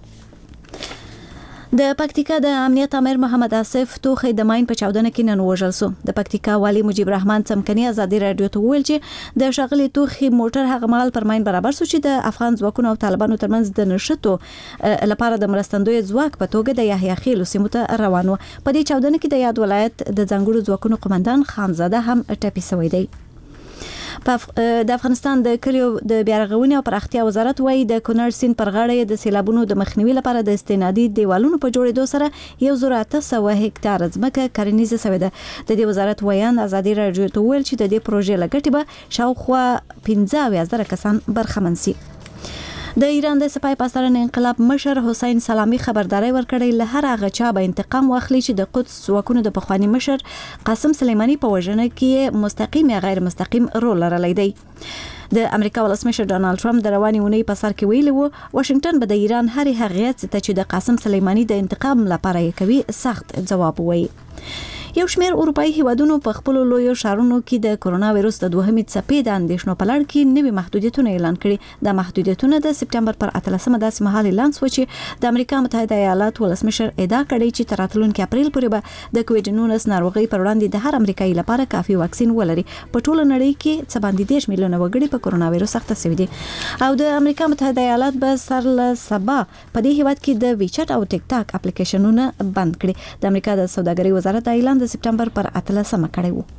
د پکتیکا د امنیت امیر محمد آصف توخی د ماین په چاودنه کې نن وژل شو. د پکتیکا والی مجيب رحمان څمکني ازادي رادیو ته ویل چې د شغلې توخی موټر هغه مال پر ماین برابر شو چې د افغان ځواکونو او طالبانو ترمنځ د نشټو لپاره د مرستندوی ځواک په توګه د یحیی خیل سیمه ته روان و. په دې چاودنه کې د یاد ولایت د ځنګړو ځواکونو قومندان خانزاده هم ټپي شوی دی. د افغانستان د کلیو د بیارغونې او پراختیا وزارت وايي د کونړ سیند پر غاړه د سیلابونو د مخنیوي لپاره د استنادي دیوالونو په جوړېدو سره 1,800 هکتار ځمکه کرنیزه شوې ده. د دې وزارت ویان ازادي رادیو ته ویل چې د دې پروژې لګټې به شاوخوا 15,000 کسان برخمن شي. د ایران د سپای پاسداران انقلاب مشر حسین سلامی خبرداري ورکړې له هر هغه چا به انتقام واخلي چې د قدس ځواکونو د پخوانی مشر قاسم سلیمانی په وژنه کې مستقیم یا غیر مستقیم رول لرلی دی. د امریکا ولسمشر ډانلډ ټرمپ د رواني اونۍ په سر کې ویلي وو واشنگټن به د ایران هر هغه څه ته چې د قاسم سلیمانی د انتقام لپاره یې کوي سخت جواب وایي. یو شمېر اروپאי هیوادونو په خپل لویو شهرونو کې د کرونا وایرس د دوهمې څپې د اندېښنو په لړ کې نوي محدودیتونه اعلان کړي. د محدودیتونه د سپټمبر پر 18مه داسې مهال اعلان شو چې د امریکا متحده ایالات ولسمشر ادعا کړې چې تر راتلونکي اپریل پورې به د کووډ-19 ناروغي پر وړاندې د هر امریکایي لپاره کافي واکسین ولري. په ټوله نړۍ کې څه باندې 10 میلیونه وګړي په کرونا وایرس اخته شوي دي او د امریکا متحده ایالات به سر له سبا په دې هیواد کې د ویچټ او ټیک ټاک اپلیکیشنونه بند کړي. د امریکا د سوداګرۍ وزارت اعلان د سپټمبر پر 18مه کړی وو.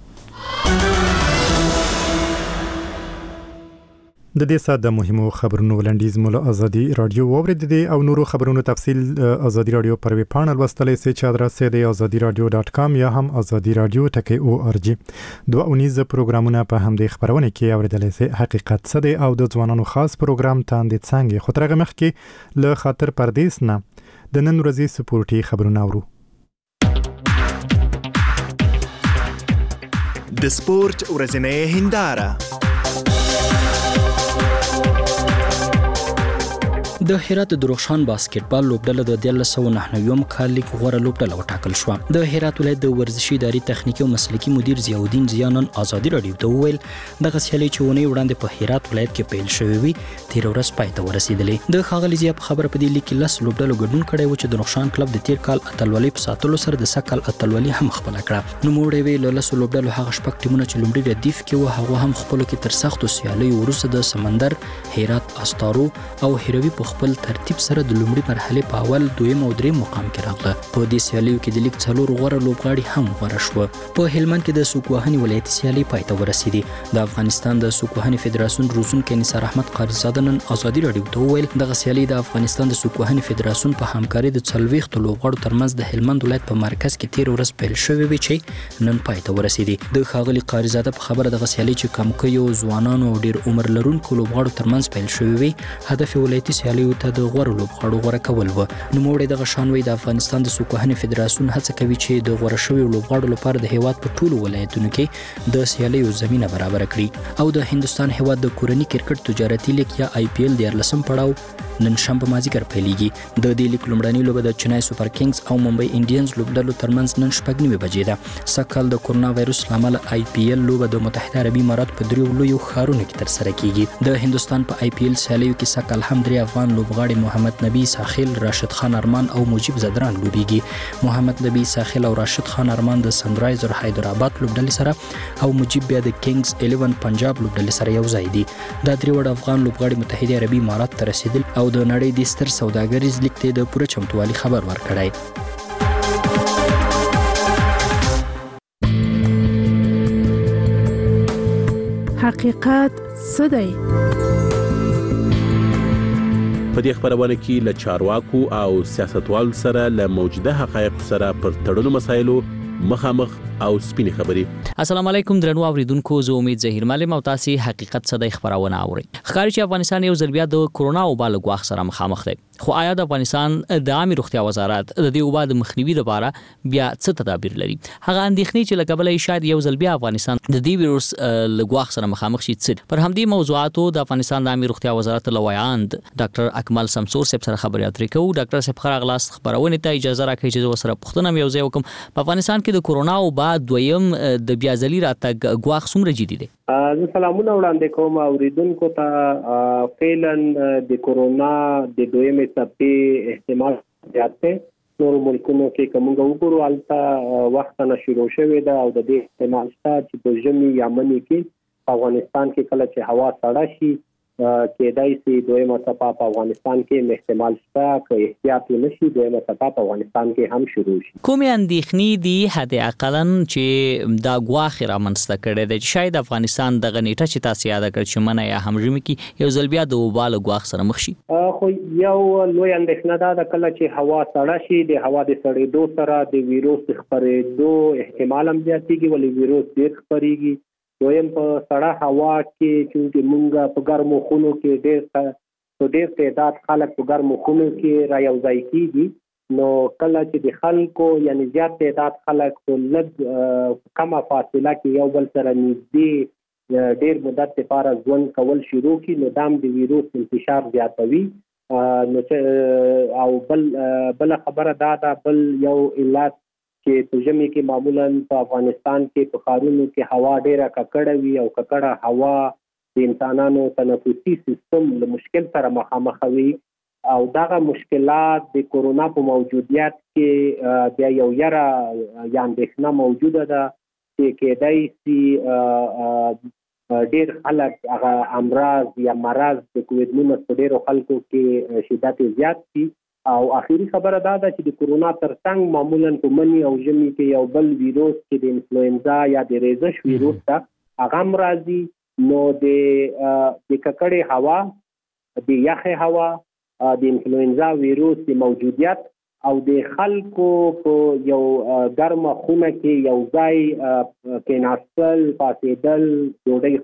د دې سات د مهمو خبرونو ولندیز مول ازادي رادیو وورید دي او نورو خبرونو تفصیل ازادي رادیو پر وی پاڼه لوستلای سي چې ادرس دی azadiradio.com یا هم azadiradio.org. دوه اونیز پروګرامونه په همدې خبرونه کې اوریدلای سي. حقیقت څه دی او د ځوانانو خاص پروګرام تاندې څنګه خطرغه مخ کې له خاطر پردیس نه د نن ورځې سپورتي خبرونه اورو. د سپورت ورځنۍ هنداره. د هرات د درخشان باسکټبال لوبډله د 1999 کال لیګ غوړه لوبډله وټاکل شو. د هرات ولایت د ورزشي ادارې تخنیکی او مسلکی مدیر ضیاءالدین زیانن ازادي رادیو ته وویل دغه سیالي چې ونی وړاندې په هرات ولایت کې پیل شوې وي تیر ورځ پای ته ورسېدلې. د خاغلی زیاب خبر په دې لیګ کې 10 لوبډلو ګډون کړی و چې د درخشان کلب د تیر کال اتلولي په ساتلو سره د سکل اتلولي هم خپل کړه. نو موږ وی له 10 لوبډلو هغه شپږ ټیمونه چې لومړی ردیف کې و هغه هم خپل کې تر سختو سیالي وروسته د سمندر هرات استارو او هروي په خپل ترتیب سره د لومړي مرحله په اول دویم او دریم مقام کې راغله. په دې سیالیو کې د لیګ څلور غوړه لوبغاړي هم غوړه شو. په هلمند کې د سوکوهني ولایتي سیالي پای ته ورسېدې. د افغانستان د سوکوهني فدراسیون روزونکي نثار احمد قاریزاده نن ازادي رادیو ته وویل دغه سیالي د افغانستان د سوکوهني فدراسیون په همکاري د 40 لوبغاړو ترمنځ د هلمند ولایت په مرکز کې تیر ورځ پیل شوې وي چې نن پای ته ورسېدې. د خاغلی قاریزاده په خبره دغه سیالي چې کمکیو ځوانانو او ډیر عمر لرونکو لوبغاړو ترمنځ پیل شوې وي هدف ولایتي سیالیو ته د غوړو لوبغاړو غوړه کول و. نو موږ دغه شانوي د افغانستان د سوکوهني فدراسیون هڅه کوي چې د غوړه شوی لوبغاړو لپاره د هیواد په ټولو ولایتونو کې د سیالیو زمينه برابر کړي. او د هندستان هیواد د کورنی کرکټ تجارتي لیګ یا IPL د 14 پړاو نن شنبه مازیګر پیلېږي. د دې لیگ لومړنۍ لوبه د چنای سوپر کینګز او ممبئی انډینز لوبډلو ترمنځ نن شپږ نیمې بجې ده. سږکال د کورونا وایروس له امله آی پی ایل لوبه د متحده عربي امارات په دریو لویو ښارونو کې ترسره کیږي. د هندستان په آی پی ایل سیالیو کې سږکال هم درې افغان لوبغاړي محمد نبی ساحل، راشد خان ارمان او مجیب زدران لوبېږي. محمد نبی ساحل او راشد خان ارمان د سنرایزر حیدرآباد لوبډلې سره او مجیب بیا د کینګز 11 پنجاب لوبډلې سره یو ځای دي. دا درې وړ افغان لوبغاړي متحده عربي امارات ته رسیدل او د نړۍ د ستر سوداګریز لیګ ته د پوره چمتووالي خبر ورکړی. حقیقت څه دی؟ په دې خبرونه کې له چارواکو او سیاستوالو سره له موجوده حقایق سره پر تړلو مسایلو مخامخ او سپینې خبرې. السلام علیکم درنو اوریدونکو، زه امید ظهیر معلم او تاسو حقیقت څه د خبرونه اورئ. ښکاري چې افغانستان یو ځل بیا د کورونا وبا له ګواښ سره مخامخ دی. خو آیا د افغانستان د عامه روغتیا وزارت د دې وبا د مخنیوي لپاره بیا څه تدابیر لري؟ هغه اندېښنې چې لکه بلې شاید یو ځل بیا افغانستان د دې ویروس له ګواښ سره مخامخ شي څه؟ پر همدې موضوعاتو د افغانستان د عامه روغتیا وزارت لویاند ډاکټر اکمل سمسور صاحب سره خبرې اترې کوو. ډاکټر صاحب خراغلاس خبرونه ته اجازه راکړئ چې زه سره پوښتنه یو ځای وکم. په افغانستان کې د کورونا وبا دویم د بیا ځلي راتګ ګواښ څومره جدي دی؟ زه سلامونه وړاندې کوم اوریدونکو ته. فعلا د کورونا د دویمې څپې احتمال زیات دی. نورو ملکونو کې که موږ وګورو هلته وخت نه شروع شوې ده او د دې احتمال شته چې په ژمي یا مني کې په افغانستان کې کله چې هوا سړه شي کېدای شي دویمه څپه په افغانستان کې احتمال شته که احتیاط ونه شي دویمه څپه په افغانستان کې هم شروع شي. کومې اندېښنې دي حد اقلا چې دا ګواښ رامنځته کړی دی چې شاید افغانستان دغه نیټه چې تاسو یاد کړئ چې منه یا هم ژمي کې یو ځل بیا د وبا له ګواښ سره مخ شي؟ خو یو لوی اندېښنه ده کله چې هوا سړه شي د هوا د سړېدو سره د ویروس د خپرېدو احتمال هم زیاتېږي ولې ویروس ډېر خپرېږي. دویم په سړه هوا کې چې موږ په ګرمو خونو کې ډېر تعداد خلک په ګرمو خونو کې را یو ځای کېږي، نو کله چې د خلکو یعنی زیات تعداد خلک په لږ کمه فاصله کې یو بل سره نږدې ډېر مدت لپاره ژوند کول شروع کړي نو دا هم د ویروس انتشار زیاتوي. نو او بل خبره دا ده، بل یو علت چې په ژمي کې معمولا په افغانستان کې په ښارونو کې هوا ډیره ککړه وي او ککړه هوا د انسانانو تنفسي سیستم له مشکل سره مخامخ وي او دغه مشکلات د کورونا په موجودیت کې بیا یو یره یا اندېښنه موجوده ده چې کېدای شي ډېر خلک هغه امراض یا مرض د کووډ-19 په ډېرو خلکو کې شدت زیات شي. او اخیری خبره دا ده چې د کورونا ترڅنګ معمولا په مني او ژمي کې یو بل ویروس چې د انفلوئنزا یا د ریزش ویروس ته هغه هم راځي. نو د ککړې هوا، د یخې هوا، د انفلوئنزا ویروس د موجودیت او د خلکو په یو ګرمه خونه کې یو ځای کېناستل، پاڅېدل، ډوډۍ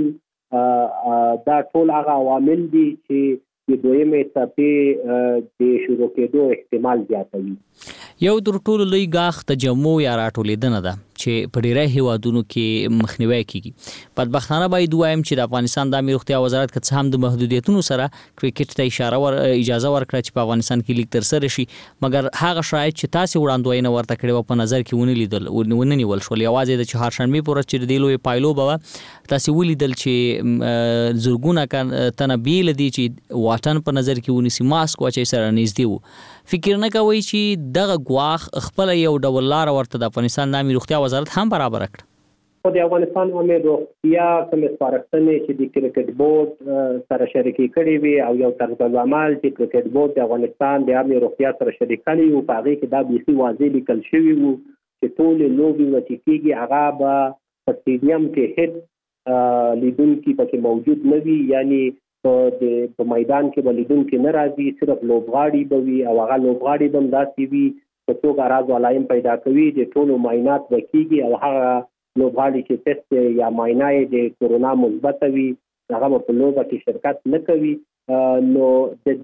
خوړل، دا ټول هغه عوامل دي چې د دویمې څپې د شروع کېدو احتمال زیاتوي. یو در ټولو لوی ګواښ تجمع یا راټولېدنه ده چې په ډیری هیوادونو کې مخنیوي کیږي. بدبختانه باید وایم چې د افغانستان د عامه روغتیا وزارت که څه هم د محدودیتونو سره کرکټ ته اجازه ورکړه چې په افغانستان کې لیګ ترسره شي، مګر هغه شرایط چې تاسو وړاندوینه ورته کړې و په نظر کې ونه نیول شول. یوازې د چهارشنبې پر ورځ چې د لوی پایلو به تاسو ولیدل چې زرګونه تنه بیل دي چې واټن په نظر کې ونیسي، ماسک واچي سره نږدې وو. فکر نه کوي چې دغه ګواښ خپل یو ډول لار ورته د افغانستان د عامه روغتیا وزارت هم برابر کړ؟ د افغانستان عامه روغتیا کوم سپارښتنې چې د کرکټ بورډ سره شریکي کړې وي او یو طرز عمل چې کرکټ بورډ د افغانستان د عامه روغتیا سره شریک کړي وو، په هغه کې دا بیخي واضح لیکل شوی وو چې ټول لوبي چې کېږي هغه به په سټیډیم کې هیڅ لیدونکي پکې موجود نه وي، یعنی په میدان کې بلیدونکي نه راځي، صرف لوبغاړي به وي او هغه لوبغاړي به هم داسې وي چې څوک راز علایم پیدا کوي، د ټولو معاینات به کېږي او هغه لوبغاړي چې ټیسټ یا معاینه یې د کورونا مثبت وي هغه به په لوبه کې شرکت نه کوي. نو د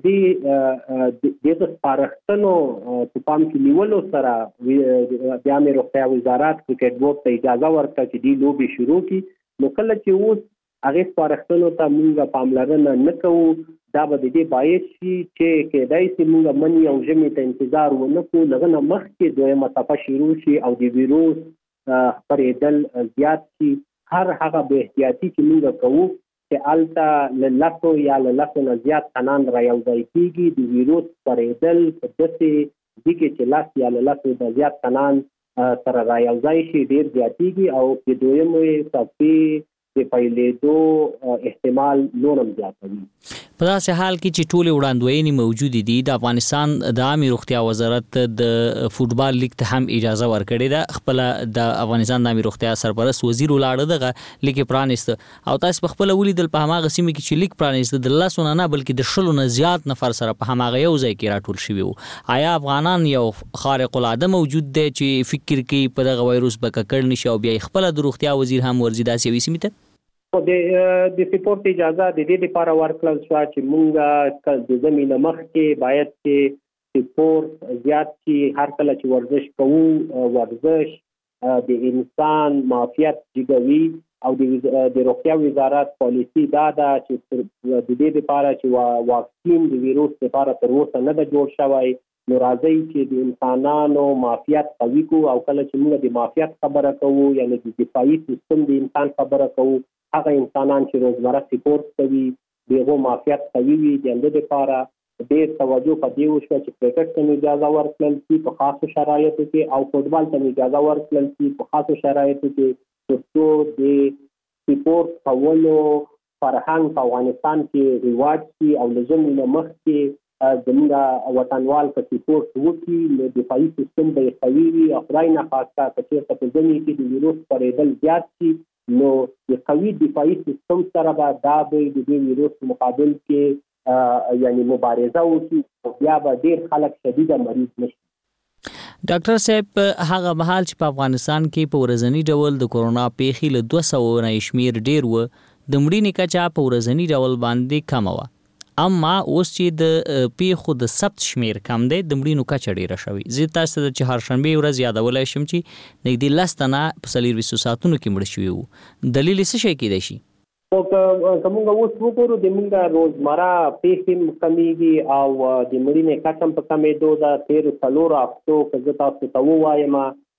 دې سپارښتنو په پام کې نیولو سره د عامه روغتیا وزارت کرکټ بورډ ته اجازه ورکړه چې دې لوبې شروع کړي. نو کله چې اوس هغه سپارښتنو ته موږ پاملرنه نه کوو دا به د دې باعث شي چې کېدای شي موږ منی او ژمي ته انتظار ونه کړو، لږ نه مخکې دویمه څپه شروع شي او د ویروس خپرېدل زیات شي. هر هغه بې احتیاطي چې موږ کوو چې هلته له لسو یا له لسو نه زیات تنان را یو ځای کېږي، د ویروس خپرېدل په داسې دي کې چې لس یا له لسو نه زیات تنان سره را یو ځای شي ډېر زیاتېږي او د دویمې څپې د پیلېدو احتمال نور هم زیاتوي. په داسې حال کې چې ټولې وړاندوینې موجودې دي، د افغانستان د عامې روغتیا وزارت د فوټبال لیګ ته هم اجازه ورکړې ده. خپله د افغانستان د عامې روغتیا سرپرست وزیر ولاړه دغه لیګ پرانیسته او تاسو په خپله ولیدل په هماغه سیمه کې چې لیګ پرانیسته د 10 نه بلکې د 20 نه زیات نفر سره په هماغه یو ځای کې راټول شوي وو. آیا افغانان یو خارق العاده موجود دی چې فکر کوي په دغه وایروس به ککړ نشي او بیا خپله د روغتیا وزیر هم ورځي داسې یوې سیمې ته؟ د سپورت اجازه د دې لپاره ورکړل شوه چې موږ د ژمي نه مخکې باید چې سپورت زیات شي. هر کله چې ورزش کوو، ورزش د انسان معافیت جګوي او د روغتیا وزارت پالیسي دا ده چې د دې لپاره چې واکسین د ویروس لپاره تر اوسه نه ده جوړ شوی، نو راځي چې د انسانانو معافیت قوي کړو او کله چې موږ د معافیت خبره کوو یعنې د دفاعي سیستم د انسان خبره کوو، هغه انسانان چې روزمره سپورت کوي د هغو معافیت قوي وي. د همدې لپاره ډېر توجه په دې وشوه چې کرکټ ته اجازه ورکړل شي په خاصو شرایطو کې او فوټبال ته اجازه ورکړل شي په خاصو شرایطو کې، ترڅو د سپورت کولو فرهنګ په افغانستان کې رواج شي او له ژمي نه مخکې زموږ وطنوال په سپورت وکړي، نو دفاعي سیستم به یې قوي وي. او خدای نخواسته که چېرته په ژمي کې د ویروس خپرېدل زیات شي، نو د قوي دفاعي سیستم سره به دا به د دې ویروس مقابل کې یعنی مبارزه وکړي او بیا به ډېر خلک شدیده مریض نشي. ډاکټر صاحب، هغه مهال چې په افغانستان کې په ورځني ډول د کورونا پیښې له 200 نه شمیر ډېر و، د مړینې کچه په ورځني ډول باندې کم وه، اما اوس چې د پیښو د ثبت شمیر کم دی، د مړینو کچه ډیره شوې. زه تاسو ته چې هرشنبه ورځ یادولی شم چې نږدې 10 تنه په 24 ساعتونو کې مړه شوي وو. دلیل څه شی کېدای شي؟ که موږ اوس وګورو د موږ روزمره پیښې کمیږي او د مړینې کچه هم په کمېدو ده. تېرو 4 هفتو که زه تاسو ته ووایم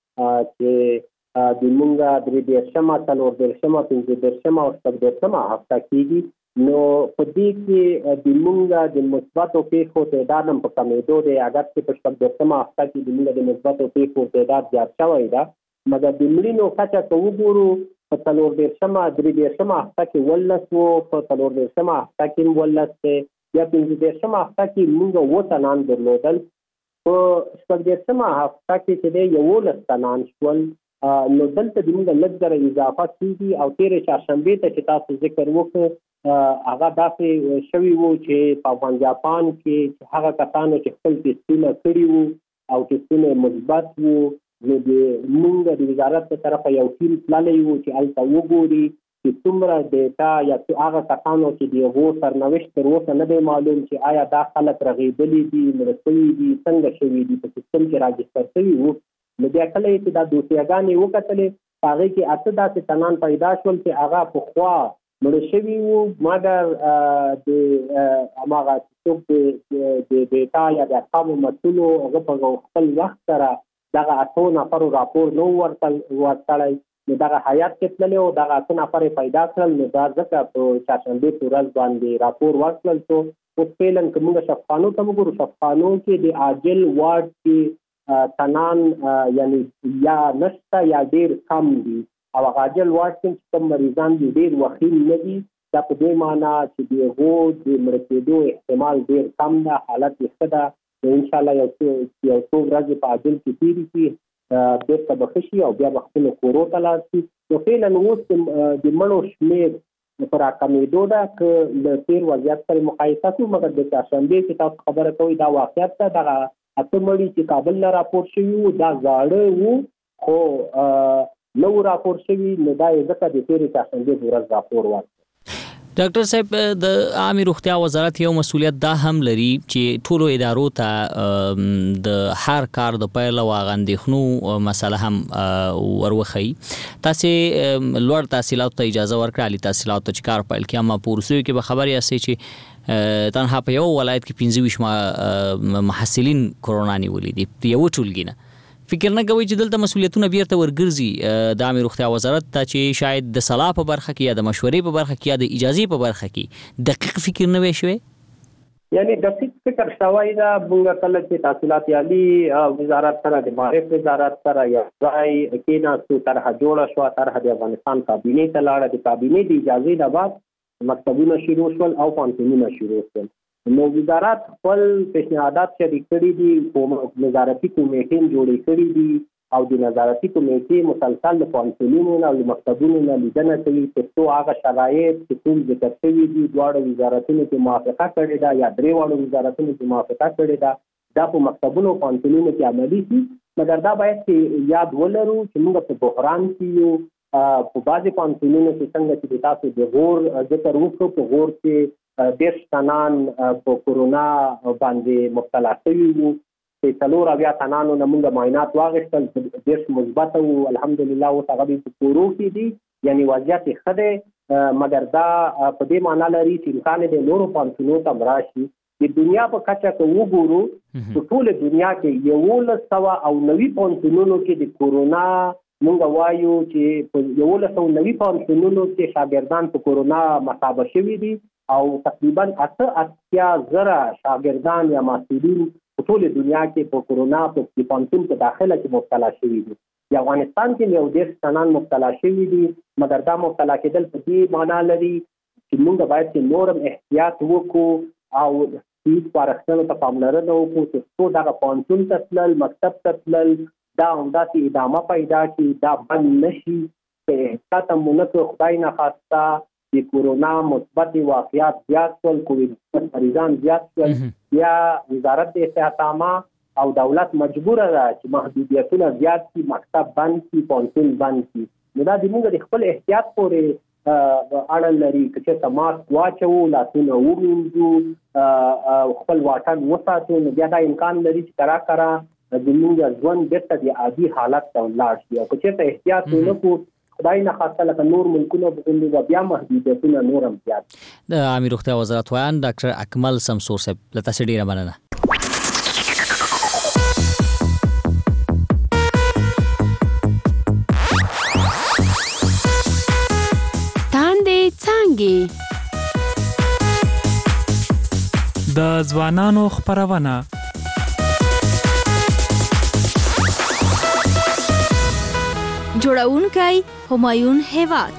چې د موږ 33مه، 34مه، 35مه او 36مه هفته کېږي، نو په دې کې د موږ د مثبتو پیښو تعداد هم په کمېدو دی. اگر چې په 36مه هفته کې د موږ د مثبتو پیښو تعداد زیات شوی ده، مګر د مړینو کچه که وګورو په 34مه، 33مه هفته کې 19 و، په 34مه هفته کې هم 19 دی، یا 35مه هفته کې موږ 7 تنان درلودل، په 36مه هفته کې چې دی 11 تنان شول. نو دلته د موږ لږ ذره اضافه کېږي. او تېرې چهارشنبې ته چې تاسو ذکر وکړو هغه داسې شوي وو چې په افغان جاپان کې هغه کسانو چې خپل ټسټونه کړي وو او ټسټونه مثبت وو، نو د موږ د وزارت په طرفه یو ټیم تللی وو چې هلته وګوري چې څومره ډیټا یا هغه کسانو چې د هغو سرنوشت تر اوسه نه دی معلوم چې آیا دا خلک رغېدلي دي، مړه شوي دي، څنګه شوي دي، په سیستم کې راجستر شوي وو. نو بیا کله چې دا دوسیهګانې وکتلې، په هغې کې 8 داسې تنان پیدا شول چې هغه پخوا مړه شوي وو، مګر د هماغه څوک د ډیټا یا د ارقامو مسؤلو هغه په خپل وخت سره دغه 8 نفرو راپور نه ورکړی، نو دغه حیات کې تللی او دغه 8 نفر پیدا کړل. نو دا ځکه په چهارشنبې په ورځ باندې راپور ورکړل شو. اوس فعلا که موږ شفاخانو ته وګورو، شفاخانو کې د عاجل وارډ کې تنان یعنی یا نشته یا ډېر کم دي، او هغه عاجل وارډ کې چې کوم مریضان دي ډېر وخیم نه دي. دا په دې معنا چې د هغو د مړه کېدو احتمال ډېر کم ده، حالت یې ښه ده. نو انشاءالله یو څو ورځې په عاجل کې تېرې شي، بېرته به ښه شي او بیا به خپلو کورو ته لاړ شي. نو فعلا اوس د مړو شمېر په راکمېدو ده که له تېر وضعیت سره مقایسه کړو، مګر د چهارشنبې چې تاسو خبره کوئ دا واقعیت ده. دغه 8 مړي چې کابل نه راپور شوي وو دا زاړه وو، خو نو راپور شوي، نو دا یې ځکه د تېرې چهارشنبې په ورځ راپور ورکړ. ډاکټر صاحب، د عامې روغتیا وزارت یو مسؤلیت دا هم لري چې ټولو ادارو ته د هر کار د پیل او غندېخنو مسله هم وروخی. تاسې لوړ تحصیلاتو ته اجازه ورکړه، عالی تحصیلاتو ته چې کار پیل کړي، اما په وروستیو کې به خبر یاستئ چې تنها په یو ولایت کې 25 محصلین کرونا نیولې دي په یو ټولګي نه. فکر نه کوي چې دلته مسولیتونه بیرته ورګرځي د عامه روغتیا وزارت ته چې شاید د صلاح په برخه کې یا د مشورې په برخه کې یا د اجازه په برخه کې دقیق فکر نه وي شوی؟ یعنی دقیق فکر شوی دا موږ کله چې تحصیلات عالی وزارت سره د معارف وزارت سره یو ځای کې ناسو طرح جوړه شو، طرح د افغانستان کابینه ته لاړه، د کابینه د اجازه نه بعد مکتبونه شروع شول او پانتونونه شروع شول. نو وزارت خپل پیشنهادات شریک کړي دي، نظارتي کمیټې جوړې کړي دي او د نظارتي کمیټې مسلسل د پانتونونو او مکتبونو نه لیدنه کوي چې هغه شرایط چې ټول ذکر شوي دي دواړو وزارتونو کې موافقه کړې ده یا درې واړو وزارتونو کې موافقه کړې ده دا په مکتبونو او پانتونونو کې عملي شي. مګر دا باید چې یاد ولرو چې موږ په بحران کې یو. په بعضې پانتونونو کې څنګه چې تاسو د غور ذکر وکړو، په غور کې 10 تنان په کورونا باندې مبتلا شوي وو، چې 4 تنانو نه موږ معاینات واخیستل، 10 مثبت وو، الحمدلله اوس هغه په کورو کې دي، یعنی وضعیت ښه دی. مګر دا په دې معنا لري چې امکان دی نورو پانتونو ته راشي. د دنیا په کچه که وګورو په ټوله دنیا کې 1190 پانتونونو کې د کورونا مونږ وایو چې په 1190 پانتونونو کې شاګردان په کورونا مصابه شوي دي او تقریبا 80,000 شاګردان یا محصلین په ټوله دنیا کې په کورونا په پانتون په داخله کې مبتلا شوي دي. د افغانستان کې یو 10 تنان مبتلا شوي دي، مګر دا مبتلا کېدل په دې معنا لري چې موږ باید چې نورم احتیاط وکړو او هیڅ پارښتنو ته پاملرنه وکړو چې څو دغه پانتون ته تلل، مکتب ته تلل دا همداسې ادامه پیدا کړي، دا بند نشي. چې احتیاط مو نه کړو، خدای نخواسته د کورونا مثبت واقعات زیات شول، کووډ مریضان زیات شول، یا وزارت د صحت عامه او دولت مجبوره ده چې محدودیتونه زیات کړي، مکتب بند کړي، پانتون بند کړي. نو دا د موږ د خپل احتیاط پورې اړه لري چې څه ماسک واچو، لاسونه ومینځو، خپل واټن وساتو. نو بیا دا امکان لري چې کرا زموږ ژوند بیرته د عادي حالت ته ولاړ شي. او که چېرته احتیاط ونه کړو، خدای نه خواسته لکه نور ملکونه به بیا محدودیتونه نور هم زیات. د عامه روغتیا وزارت وایي ډاکټر اکمل سمسور صاحب له تاسو ډیره مننه. تاندې څانګې د ځوانانو خپرونه جوړونکی همایون هیواد.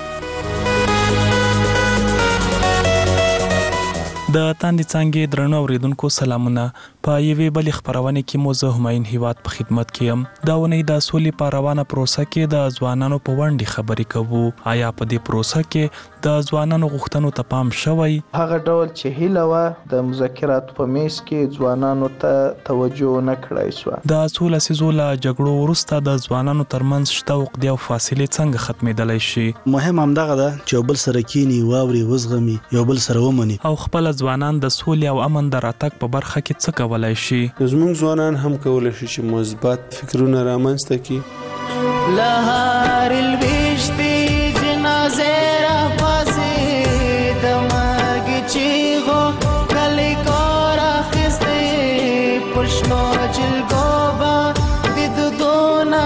د تاندې څانګې درنو اوریدونکو سلامونه. په یوې بلې خپرونه کې مو زه همایون هیواد په خدمت کې یم. دا ونې د سولې په روانه پروسه کې د ځوانانو په ونډې خبرې کوو. آیا په دې پروسه کې د ځوانانو غوښتنو ته پام شوی؟ هغه ډول چې هیله وه د مذاکراتو په میز کې ځوانانو ته توجه نه کړای سوه. د څو لسیزو له جګړو وروسته د ځوانانو ترمنځ شته عقدې او فاصلې څنګه ختمېدلی شي؟ مهم همدغه ده چې یو بل سره کینی، واوري، وزغمي، یو بل سره ومني. او خپل ځوانان د سولې او امن د راتګ په برخه کې څه کولای شي؟ زموږ ځوانان هم کولای شي چې مثبت فکرونه رامنځته کړي. لهار الوشتي جنازه را پاسې د مرګ چیغو کلی کور اخیستې پښنو جلګو به د دونه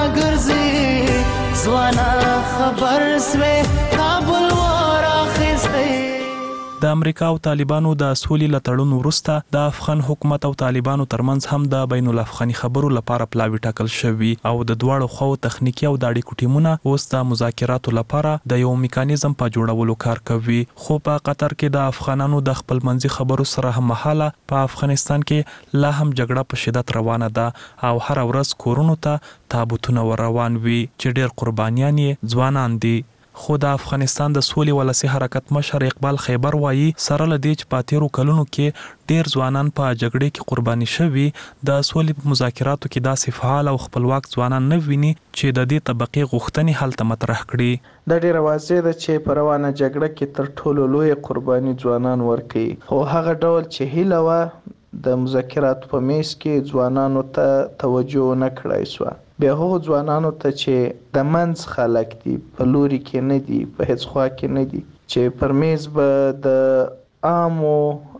ګرځي ځوانا خبر سوې کابل ور اخیستې. د امریکا او طالبانو د سولې له تړون وروسته د افغان حکومت او طالبانو ترمنځ هم د بین الافغاني خبرو لپاره پلاوي ټاکل شوی او د دواړو خواو تخنیکی او د اړیکو ټیمونه اوس د مذاکراتو لپاره د یو میکانیزم په جوړولو کار کوي. خو په قطر کې د افغانانو د خپلمنځي خبرو سره هم مهاله په افغانستان کې لا هم جګړه په شدت روانه ده او هر ورځ کورونو ته تابوتونه ور روان وي چې ډېر قربانیان یې ځوانان دي. خو د افغانستان د سولې ولسی حرکت مشر اقبال خیبر وایي سره لدی چې په تیرو کلونو کې ډیر ځوانان په جګړې کې قرباني شوي، د سولې مذاکراتو کې داسې فعال او خپلواک ځوانان نه ویني چې د دې طبقې غوښتنې هلته مطرح کړي. دا ډیره واضح ده چې په روانه جګړه کې تر ټولو لوی قرباني ځوانان ورکوي. خو هغه ډول چې هیله وه د مذاکراتو په میز کې ځوانانو ته توجه نه کړای سوه. بیا هغو ځوانانو ته چې د منځ خلک دي، په لوري کې نه دي، په هیڅ خوا کې نه دي، چې پر میز به د عامو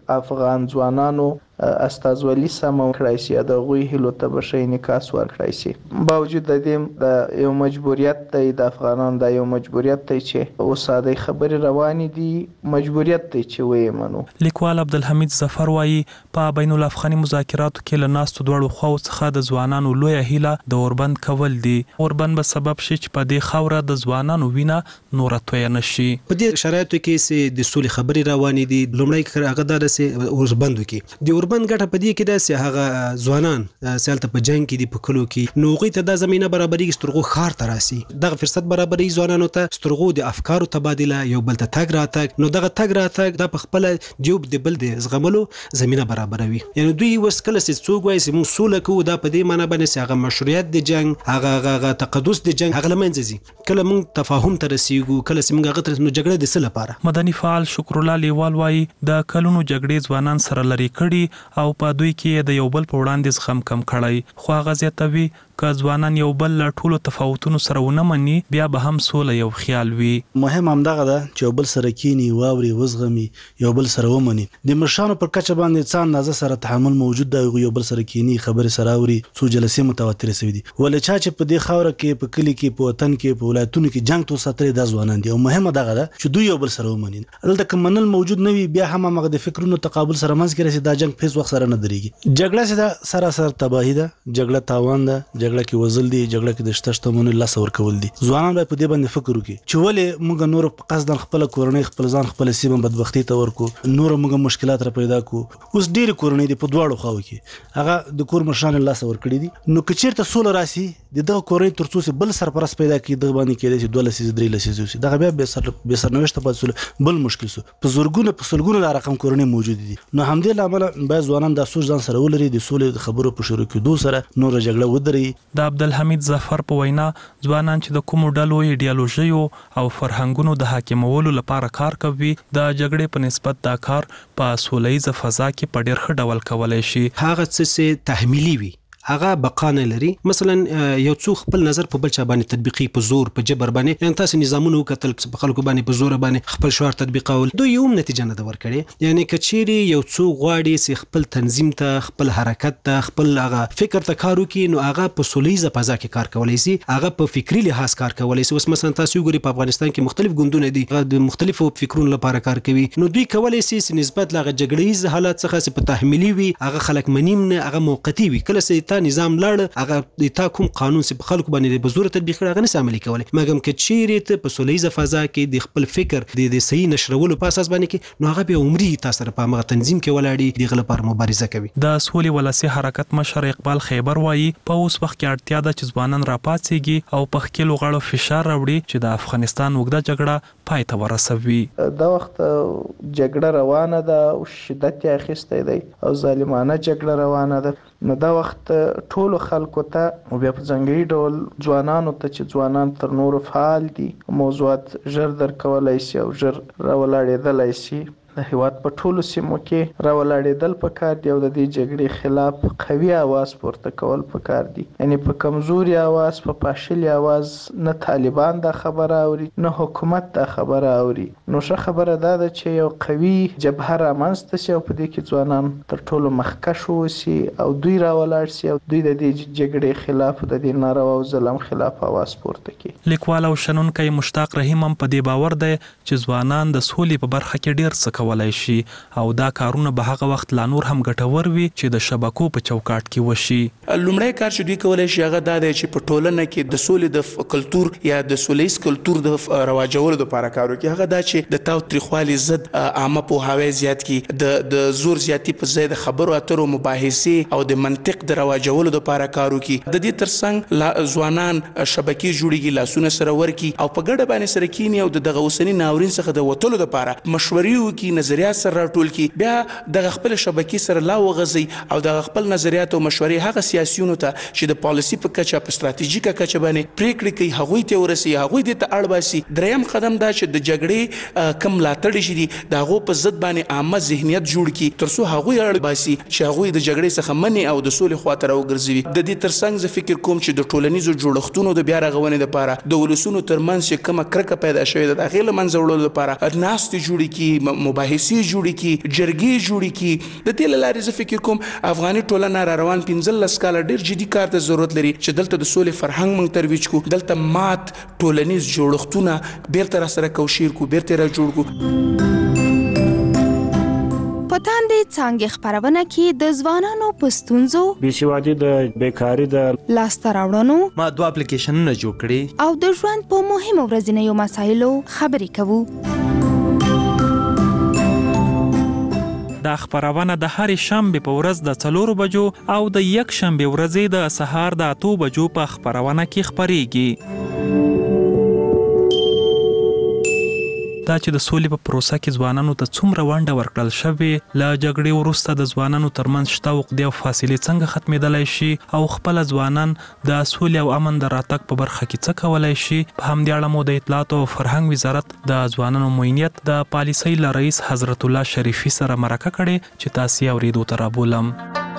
افغان ځوانانو استازولي سم کړای شي د غوي هلو ته بشي انعکاس ورکړای شي. باوجود د دې د یو مجبوریت دی د افغانانو د یو مجبوریت دی چې اوساده خبري رواني دي، مجبوریت دی چې وې منو. لیکوال عبدالحمید ظفر وایي په بین الافغاني مذاکراتو کې له ناستو دواړو خواو څخه د ځوانانو لویه هیله د اوربند کول دي. اوربند به سبب شي چې په دې خاوره د ځوانانو وینه نور توی نشي. په دې شرایطو کې چې د سولې خبري رواني دي، لومړی هغه دا چې اوربند وکړي. د اوربند ګټه په دې کې ده چې هغه ځوانان سالته په جنگ کې دي، په کلو کې نو غوي ته د زمينه برابرۍ سترغو خار تراسي، دغه فرصت برابرۍ ځوانانو ته سترغو د افکارو تبادله، یو بل ته تګ راتګ، نو دغه تګ راتګ د په خپل دیوب د بل د زغملو زمينه برابروي. یعنی دوی وسکله چې څوک وایي چې موږ سوله کوو، دا په دې معنی باندې چې هغه مشروعیت د جنگ، هغه تقدس د جنگ هغه لمنځه ځي. کله موږ تفاهم ته رسیږو، کله چې موږ هغه تر نو جګړه د څه لپاره. مدني فعال شکر الله لیوال وایي د کلونو جګړې ځوانان سره لري کړي او په دوی کې د یو بل په وړاندې زغم کم کړی. خو هغه زیاتوي که ځوانان یو بل له ټولو تفاوتونو سره ونه مني، بیا به هم سوله یو خیال وي. مهم همدغه ده چې یو بل سره کینی، واوري، وزغمي، یو بل سره ومني. د مشرانو پر کچه باندې څان نازه سره تحمل موجود دی، یو بل سره کینی، خبرې سره اوري، څو جلسې متواتر شوي دي. ولې چې په دې خاوره کې، په کلی کې، په وطن کې، په ولایتونو کې جنگ تو ساتري د ځوانان دي. او مهمه دغه ده چې دوی یو بل سره ومني. دلته کوم منل موجود نه وي، بیا هم هغه د فکرونو تقابل سره منځ کې رسي. دا جنگ په هیڅ وخت سره نه درېږي. جګړه چې سراسر تباہی ده، جګړه تاوان ده، جګړه کې وزل دي، جګړه کې د شتشتمونو لاس ورکول دي. ځوانان باید په دې باندې فکر وکړي چې ولې موږ نور په قصدن خپل کورنۍ، خپل ځان، خپل سیمه بدبختی ته ورکو، نور موږ مشکلات را پیدا کو. اوس ډېر کورنۍ دي په دواړو خواو کې، هغه د کور مشران لاس ورکړي دي. نو که چیرته سوله راسي، دغه کورنۍ ترڅو چې بل سرپرست پیدا کړي، دغه باندې کېدای شي 2 لسیز 3 لسیز وي، دغه بیا به سرنوشت په سوله بل مشکل سو. په زورګونه په سلګونه لا رقم کورنۍ موجود دي. نو همدې لامل باید ځوانان د سوچ ځان سره ولري، د سولې د خبرو په شروع کې سره نور جګړه ودري. د عبدالحمید ظفر په وینا ځوانان چې د کومو ډلو ایډیالوژیو او فرهنګونو د حاکمولو لپاره کار کوي، د جګړې په نسبت دا کار په سولهییزه فضا کې په ډېر ښه ډول کولای شي. هغه څه تحمیلي وي، هغه بقا نه لري. مثلا یو څو خپل نظر په بل چا باندې تطبیقي، په زور، په جبر باندې، یعنی تاسو نظامونه وکتل په خلکو باندې په زور باندې خپل شعار تطبیقول، دوی یو نتیجه نه د ورکړي. یعنی کچيري یو څو غواړي چې خپل تنظیم ته، خپل حرکت ته، خپل هغه فکر ته کار وکړي، نو هغه په سولهییزه فضا کې کار کولای شي، هغه په فکری لحاظ کار کولای شي. اوس مثلا تاسو وګورئ په افغانستان کې مختلف ګوندونه دي، د مختلفو فکرونو لپاره کار کوي. نو دوی کولای شي چې نسبت له جګړهیز حالت څخه په تحمیلي وي، هغه خلک منیم نه، هغه موقتی وي. کله چې تا نظام لړ، هغه تا کوم قانون چې په خلکو باندې په زور تطبیق کړي، هغه نه عملي کولای. مګم کې چیرې ته په سولهییزه فضا کې د خپل فکر د صحیح نشرولو په اساس باندې کې، نو هغه به عمري تاسو سره په هغه تنظیم کې ولاړی دغه لپاره مبارزه کوي. د سولې ولسی حرکت مشر اقبال خیبر وایي په اوس وخت کې اړتیا ده چې ځوانان راپاتېږي او په خپل غړو فشار راوړي چې د افغانستان وګړه جګړه پای ته ورسوي. دا وخت جګړه روانه ده او شدت یې اخیستی دی او ظالمانه جګړه روانه ده. نو دا وخت ټولو خلکو ته او بیا په ځانګړي ډول ځوانانو ته چې ځوانان تر نورو فعال دي، موضوعات ژر درک کولای شي او ژر راولاړېدلی شي. د هیواد په ټولو سیمو کې راولاړېدل پکار دي او د دې جګړې خلاف قوي اواز پورته کول پکار دي. یعنی په کمزوري اواز، په پاشلي اواز نه طالبان دا خبره اوري، نه حکومت دا خبره اوري. نو ښه خبره دا ده چې یو قوي جبهه رامنځته شي او په دې کې ځوانان تر ټولو مخکښ اوسي او دوی راولاړ شي او دوی د دې جګړې خلاف، د دې ناروا او ظلم خلاف اواز پورته کړي. لیکوال او شنونکی مشتاق رحیم هم په دې باور دی چې ځوانان د سولې په برخه کې ډېر څه کولای شي او دا کارونه به هغه وخت لا نور هم ګټور وي چې د شبکو په چوکاټ کې وشي. لومړی کار چې دوی کولای شي هغه دا دی چې په ټولنه کې د سولې د کلتور یا د سولهییز کلتور د رواجولو لپاره کار وکړي. هغه دا چې د تاوتریخوالي ضد عامه پوهاوی زیات کړي، د زور زیاتی په ځای د خبرو اترو، مباحثې او د منطق د رواجولو لپاره کار وکړي. د دې ترڅنګ ځوانان شبکې جوړیږي، لاسونه سره ورکړي او په ګډه باندې سره کینی او دغه اوسنی ناورین څخه د وتلو لپاره مشورې وکړي، نظریات سره راټول کړي، بیا د خپل شبکې سره لا وغځي او د خپل نظریات او مشورې هغه سیاسيونو ته چې د پالیسي په کچه، په ستراتیژیکه کچه باندې پریکړې کوي، هغوی ته ورسي، هغوی دې ته اړ باسي. دریم قدم دا چې د جګړې کم ملاتړ شي د هغو په ضد باندې عامه ذهنیت جوړ کړي، تر څو هغوی اړ باسي چې هغوی د جګړې څخه منې او د سولې خواته راوګرځوي. د دې ترڅنګ زه فکر کوم چې د ټولنیزو جوړښتونو د بیا رغونې لپاره د ولسونو ترمنځ چې کومه کرکه پیدا شوې ده، د هغې له منځه وړلو لپاره ناستې جوړې کړي، مباحثې جوړې کی، جرګې جوړې کی. د دې لارې زه فکر کوم افغاني ټولنه را روان 15 کاله ډېر جدي کار ته ضرورت لري چې دلته د سولې فرهنګ موږ ترویج کو، دلته مات ټولنیز جوړښتونه بیرته را سره کوشیر کو، بیرته را جوړ کو. په تاندې څانګې خپرونه کې د ځوانانو په ستونزو، بېسوادي د بیکاري د لاسته راوړنو، ما 2 اپلیکیشنونه جوړ کړي او د ژوند په مهمو ورځنیو مسایلو خبرې کوو. دا خبرونه د هرې شنبه په ورځ د 4 بجو او د یک شنبه ورځې د سهار د 8 بجو په خبرونه کې خبريږي. دا چې د سولې په پروسه کې ځوانانو ته څومره ونډه ورکړل شوې، له جګړې وروسته د ځوانانو ترمنځ شته عقدې او فاصلې څنګه ختمېدلی شي، او خپل ځوانان د سولې او امن د راتګ په برخه کې څه کولای شي. په همدې اړه مو د اطلاعات او فرهنګ وزارت د ځوانانو معینیت د پالیسۍ له رئیس حضرت الله شریفي سره مرکه کړې چې تاسو یې اورېدو ته رابولم.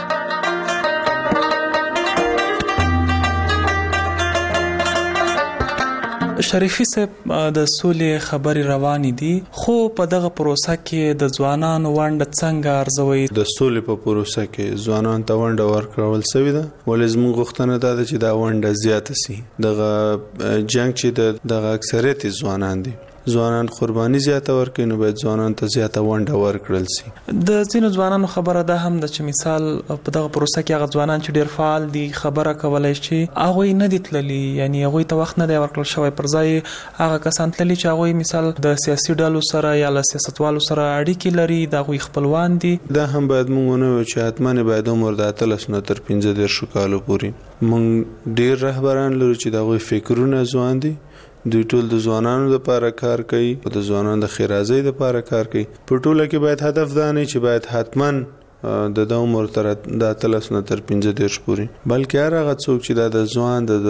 شریفي صاحب، د سولې خبري روانې دي، خو په دغه پروسه کې د ځوانانو ونډه څنګه ارزوي؟ د سولې په پروسه کې ځوانان ته ونډه ورکړل شوې ده، ولې زموږ غوښتنه ده چې دا ونډه زیاته شي. دغه جنگ چې دغه اکثریت ځوانان دي، ځوانان قرباني زیاته ورکړي، نو باید ځوانان ته زیاته ونډه ورکړل شي. د ځینو ځوانانو خبره ده هم د چې مثال په دغه پروسه کې هغه ځوانان چې ډیر فعال دي خبره کولای شي، هغه نه دي تللي، یعنی هغه ته وخت نه دی ورکړل شوی، پر ځای هغه کسان تللي چې هغه مثال د سیاسي ډلو سره یا له سیاستوالو سره اړیکې لري، دا غوي خپلوان دي. دا هم باید موږ نه وایو چې حتماً باید عمر د 13 نه تر 15 کالو پورې. موږ ډیر رهبران لرو چې دا غوي فکرونه ځوان دي، دوی ټول د ځوانانو لپاره کار کوي او د ځوانانو د خیرازۍ لپاره کار کوي. په ټوله کې باید هدف دا نه چې باید حتماً د عمر تر د 13 نه تر 15 پورې، بلکې هغه څوک چې د ځوان د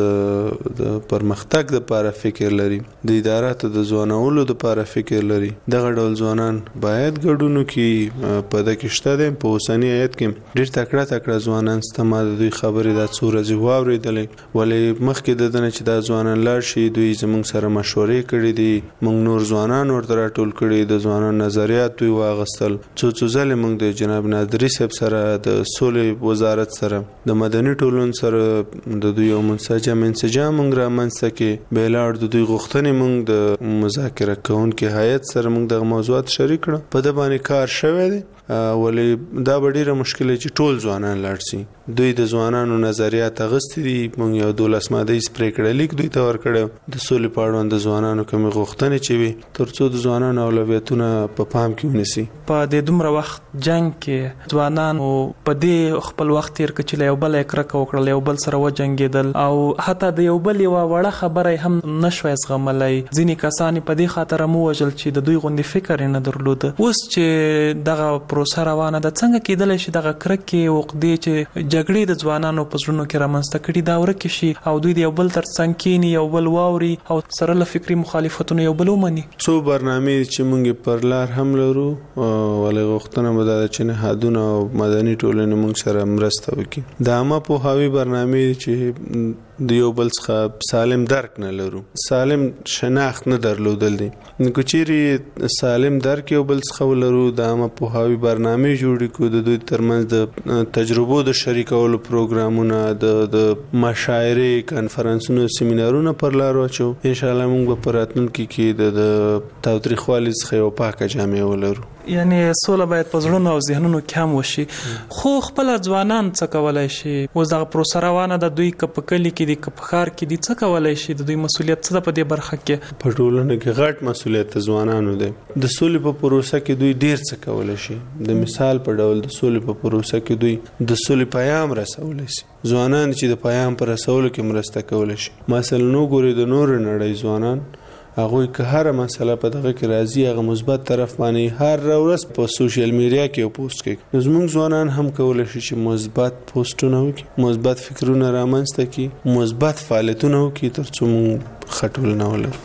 پرمختګ لپاره فکر لري، د ادارات د ځوانولو لپاره فکر لري، دغه ډول ځوانان باید ګډونو کې په دغه شته د په اوسنی آیت کې ډېر تکړه ځوانان استعمال دوی خبرې د څورې واوریدلې، ولې مخکې د دنه چې د ځوانان لار شي دوی زموږ سره مشورې کړې دي، موږ نور ځوانان ورته راټول کړي، د ځوانان نظریات دوی واغستل. څو ځله موږ د جناب نادري صاحب سره د سولې وزارت سره د مدني ټولنې سره د دوی یو منسجم موږ را منځته کې بیلاړ د دوی غوښتنې موږ د مذاکره کوونکي هیئت سره موږ د موضوعات شریک کړو، په د باندې کار شوی دی. ولې دا ډیره مشکله چې ټول ځوانان لاړ شي، دوی د ځوانانو نظریات اغستې دي. موږ یو 12 ماده پریکړه لیک دوی ته ورکړو د سولې په اړه، د ځوانانو کوم غوښتنې چې وي ترڅو د ځوانانو اولویتونه په پام کې ونیسي. په دې دومره وخت جنگ کې ځوانانو په دې خپل وخت تیر کړ چې یو بل کرکه وکړل، یو بل سره وجنګیدل، او حتی د یو بل یو وړه خبره هم نشوي زغملای. ځینې کسان په دې خاطر مو وجل چې د دوی غوندي فکر نه درلود. اوس چې دغه پروسه روانه ده، څنګه کېدلی شي دغه کرکې او عقدې چې جګړې د ځوانانو په زړونو کې رامنځته کړي دا ورکې شي او دوی د یو بل ترڅنګ کېني، یو بل واوري او سره له فکري مخالفتونو یو بل ومني؟ څو برنامې چې موږ پر لار هم لرو، ولې غوښتنه به دا چې نهادونه او مدني ټولنې موږ سره مرسته وکړي. د عامه پوهاوي برنامې چې د یو بل څخه سالم درک نه لرو، سالم شناخت نه درلودل دي. نو چیرې سالم درک یو بل څخه ولرو، د عامه پوهاوي برنامې جوړې کو، د دوی ترمنځ د تجربو د شریکولو پروګرامونه، د مشاعرې، کانفرنسونو، سیمینارونو پر لار واچو. ان شاء الله موږ په راتلونکي کې د تاوتریخوالي څخه یو پاکه جامع ولرو. یعنی سوله باید په زړونو او ذهنونو کې هم وشي. خو خپل ځوانان څه کولای شي؟ اوس دغه پروسه روانه ده، دوی که په کلي کې دي که په ښار کې دي، څه کولای شي؟ د دوی مسؤلیت څه ده په دې برخه کې؟ په ټولنه کې غټ مسؤلیت ځوانانو دی. د سولې په پروسه کې دوی ډیر څه کولای شي. د مثال په ډول د سولې په پروسه کې دوی د سولې پیغام رسولای شي. ځوانان چې د پیغام پر رسولو کې مرسته کولای شي. مثلا نو ګوري د نور نړۍ ځوانان هغه که هر مسله په دغه کې راځي، هغه مثبت طرف باندې هر ورځ په سوشل میډیا کې پوسټ کوي. زموږ ځوانان هم کولای شي چې مثبت پوسټونه وکړي، مثبت فکرونه رامنځته کړي، مثبت فعالیتونه وکړي ترڅو موږ خټول نه ولرو.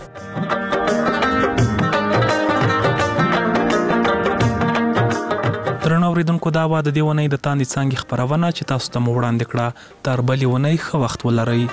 درنو اوریدونکو، دا و د دې ونې د تاندې څانګې خبرونه چې تاسو ته مو وړاندې کړه. تر بلې ونې ښه وخت ولرئ.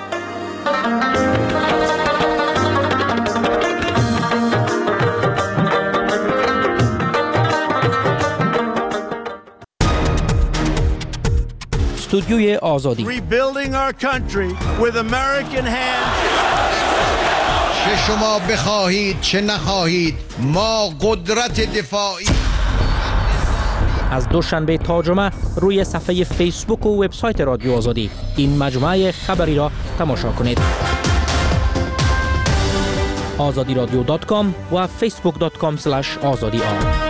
استودیوی آزادی. Rebuilding our country with American hands. چه شما بخواهید چه نخواهید ما قدرت دفاعی. از دوشنبه تا جمعه روی صفحه فیسبوک و وبسایت رادیو آزادی این مجموعه خبری را تماشا کنید. azadiradyo.com و facebook.com/azadi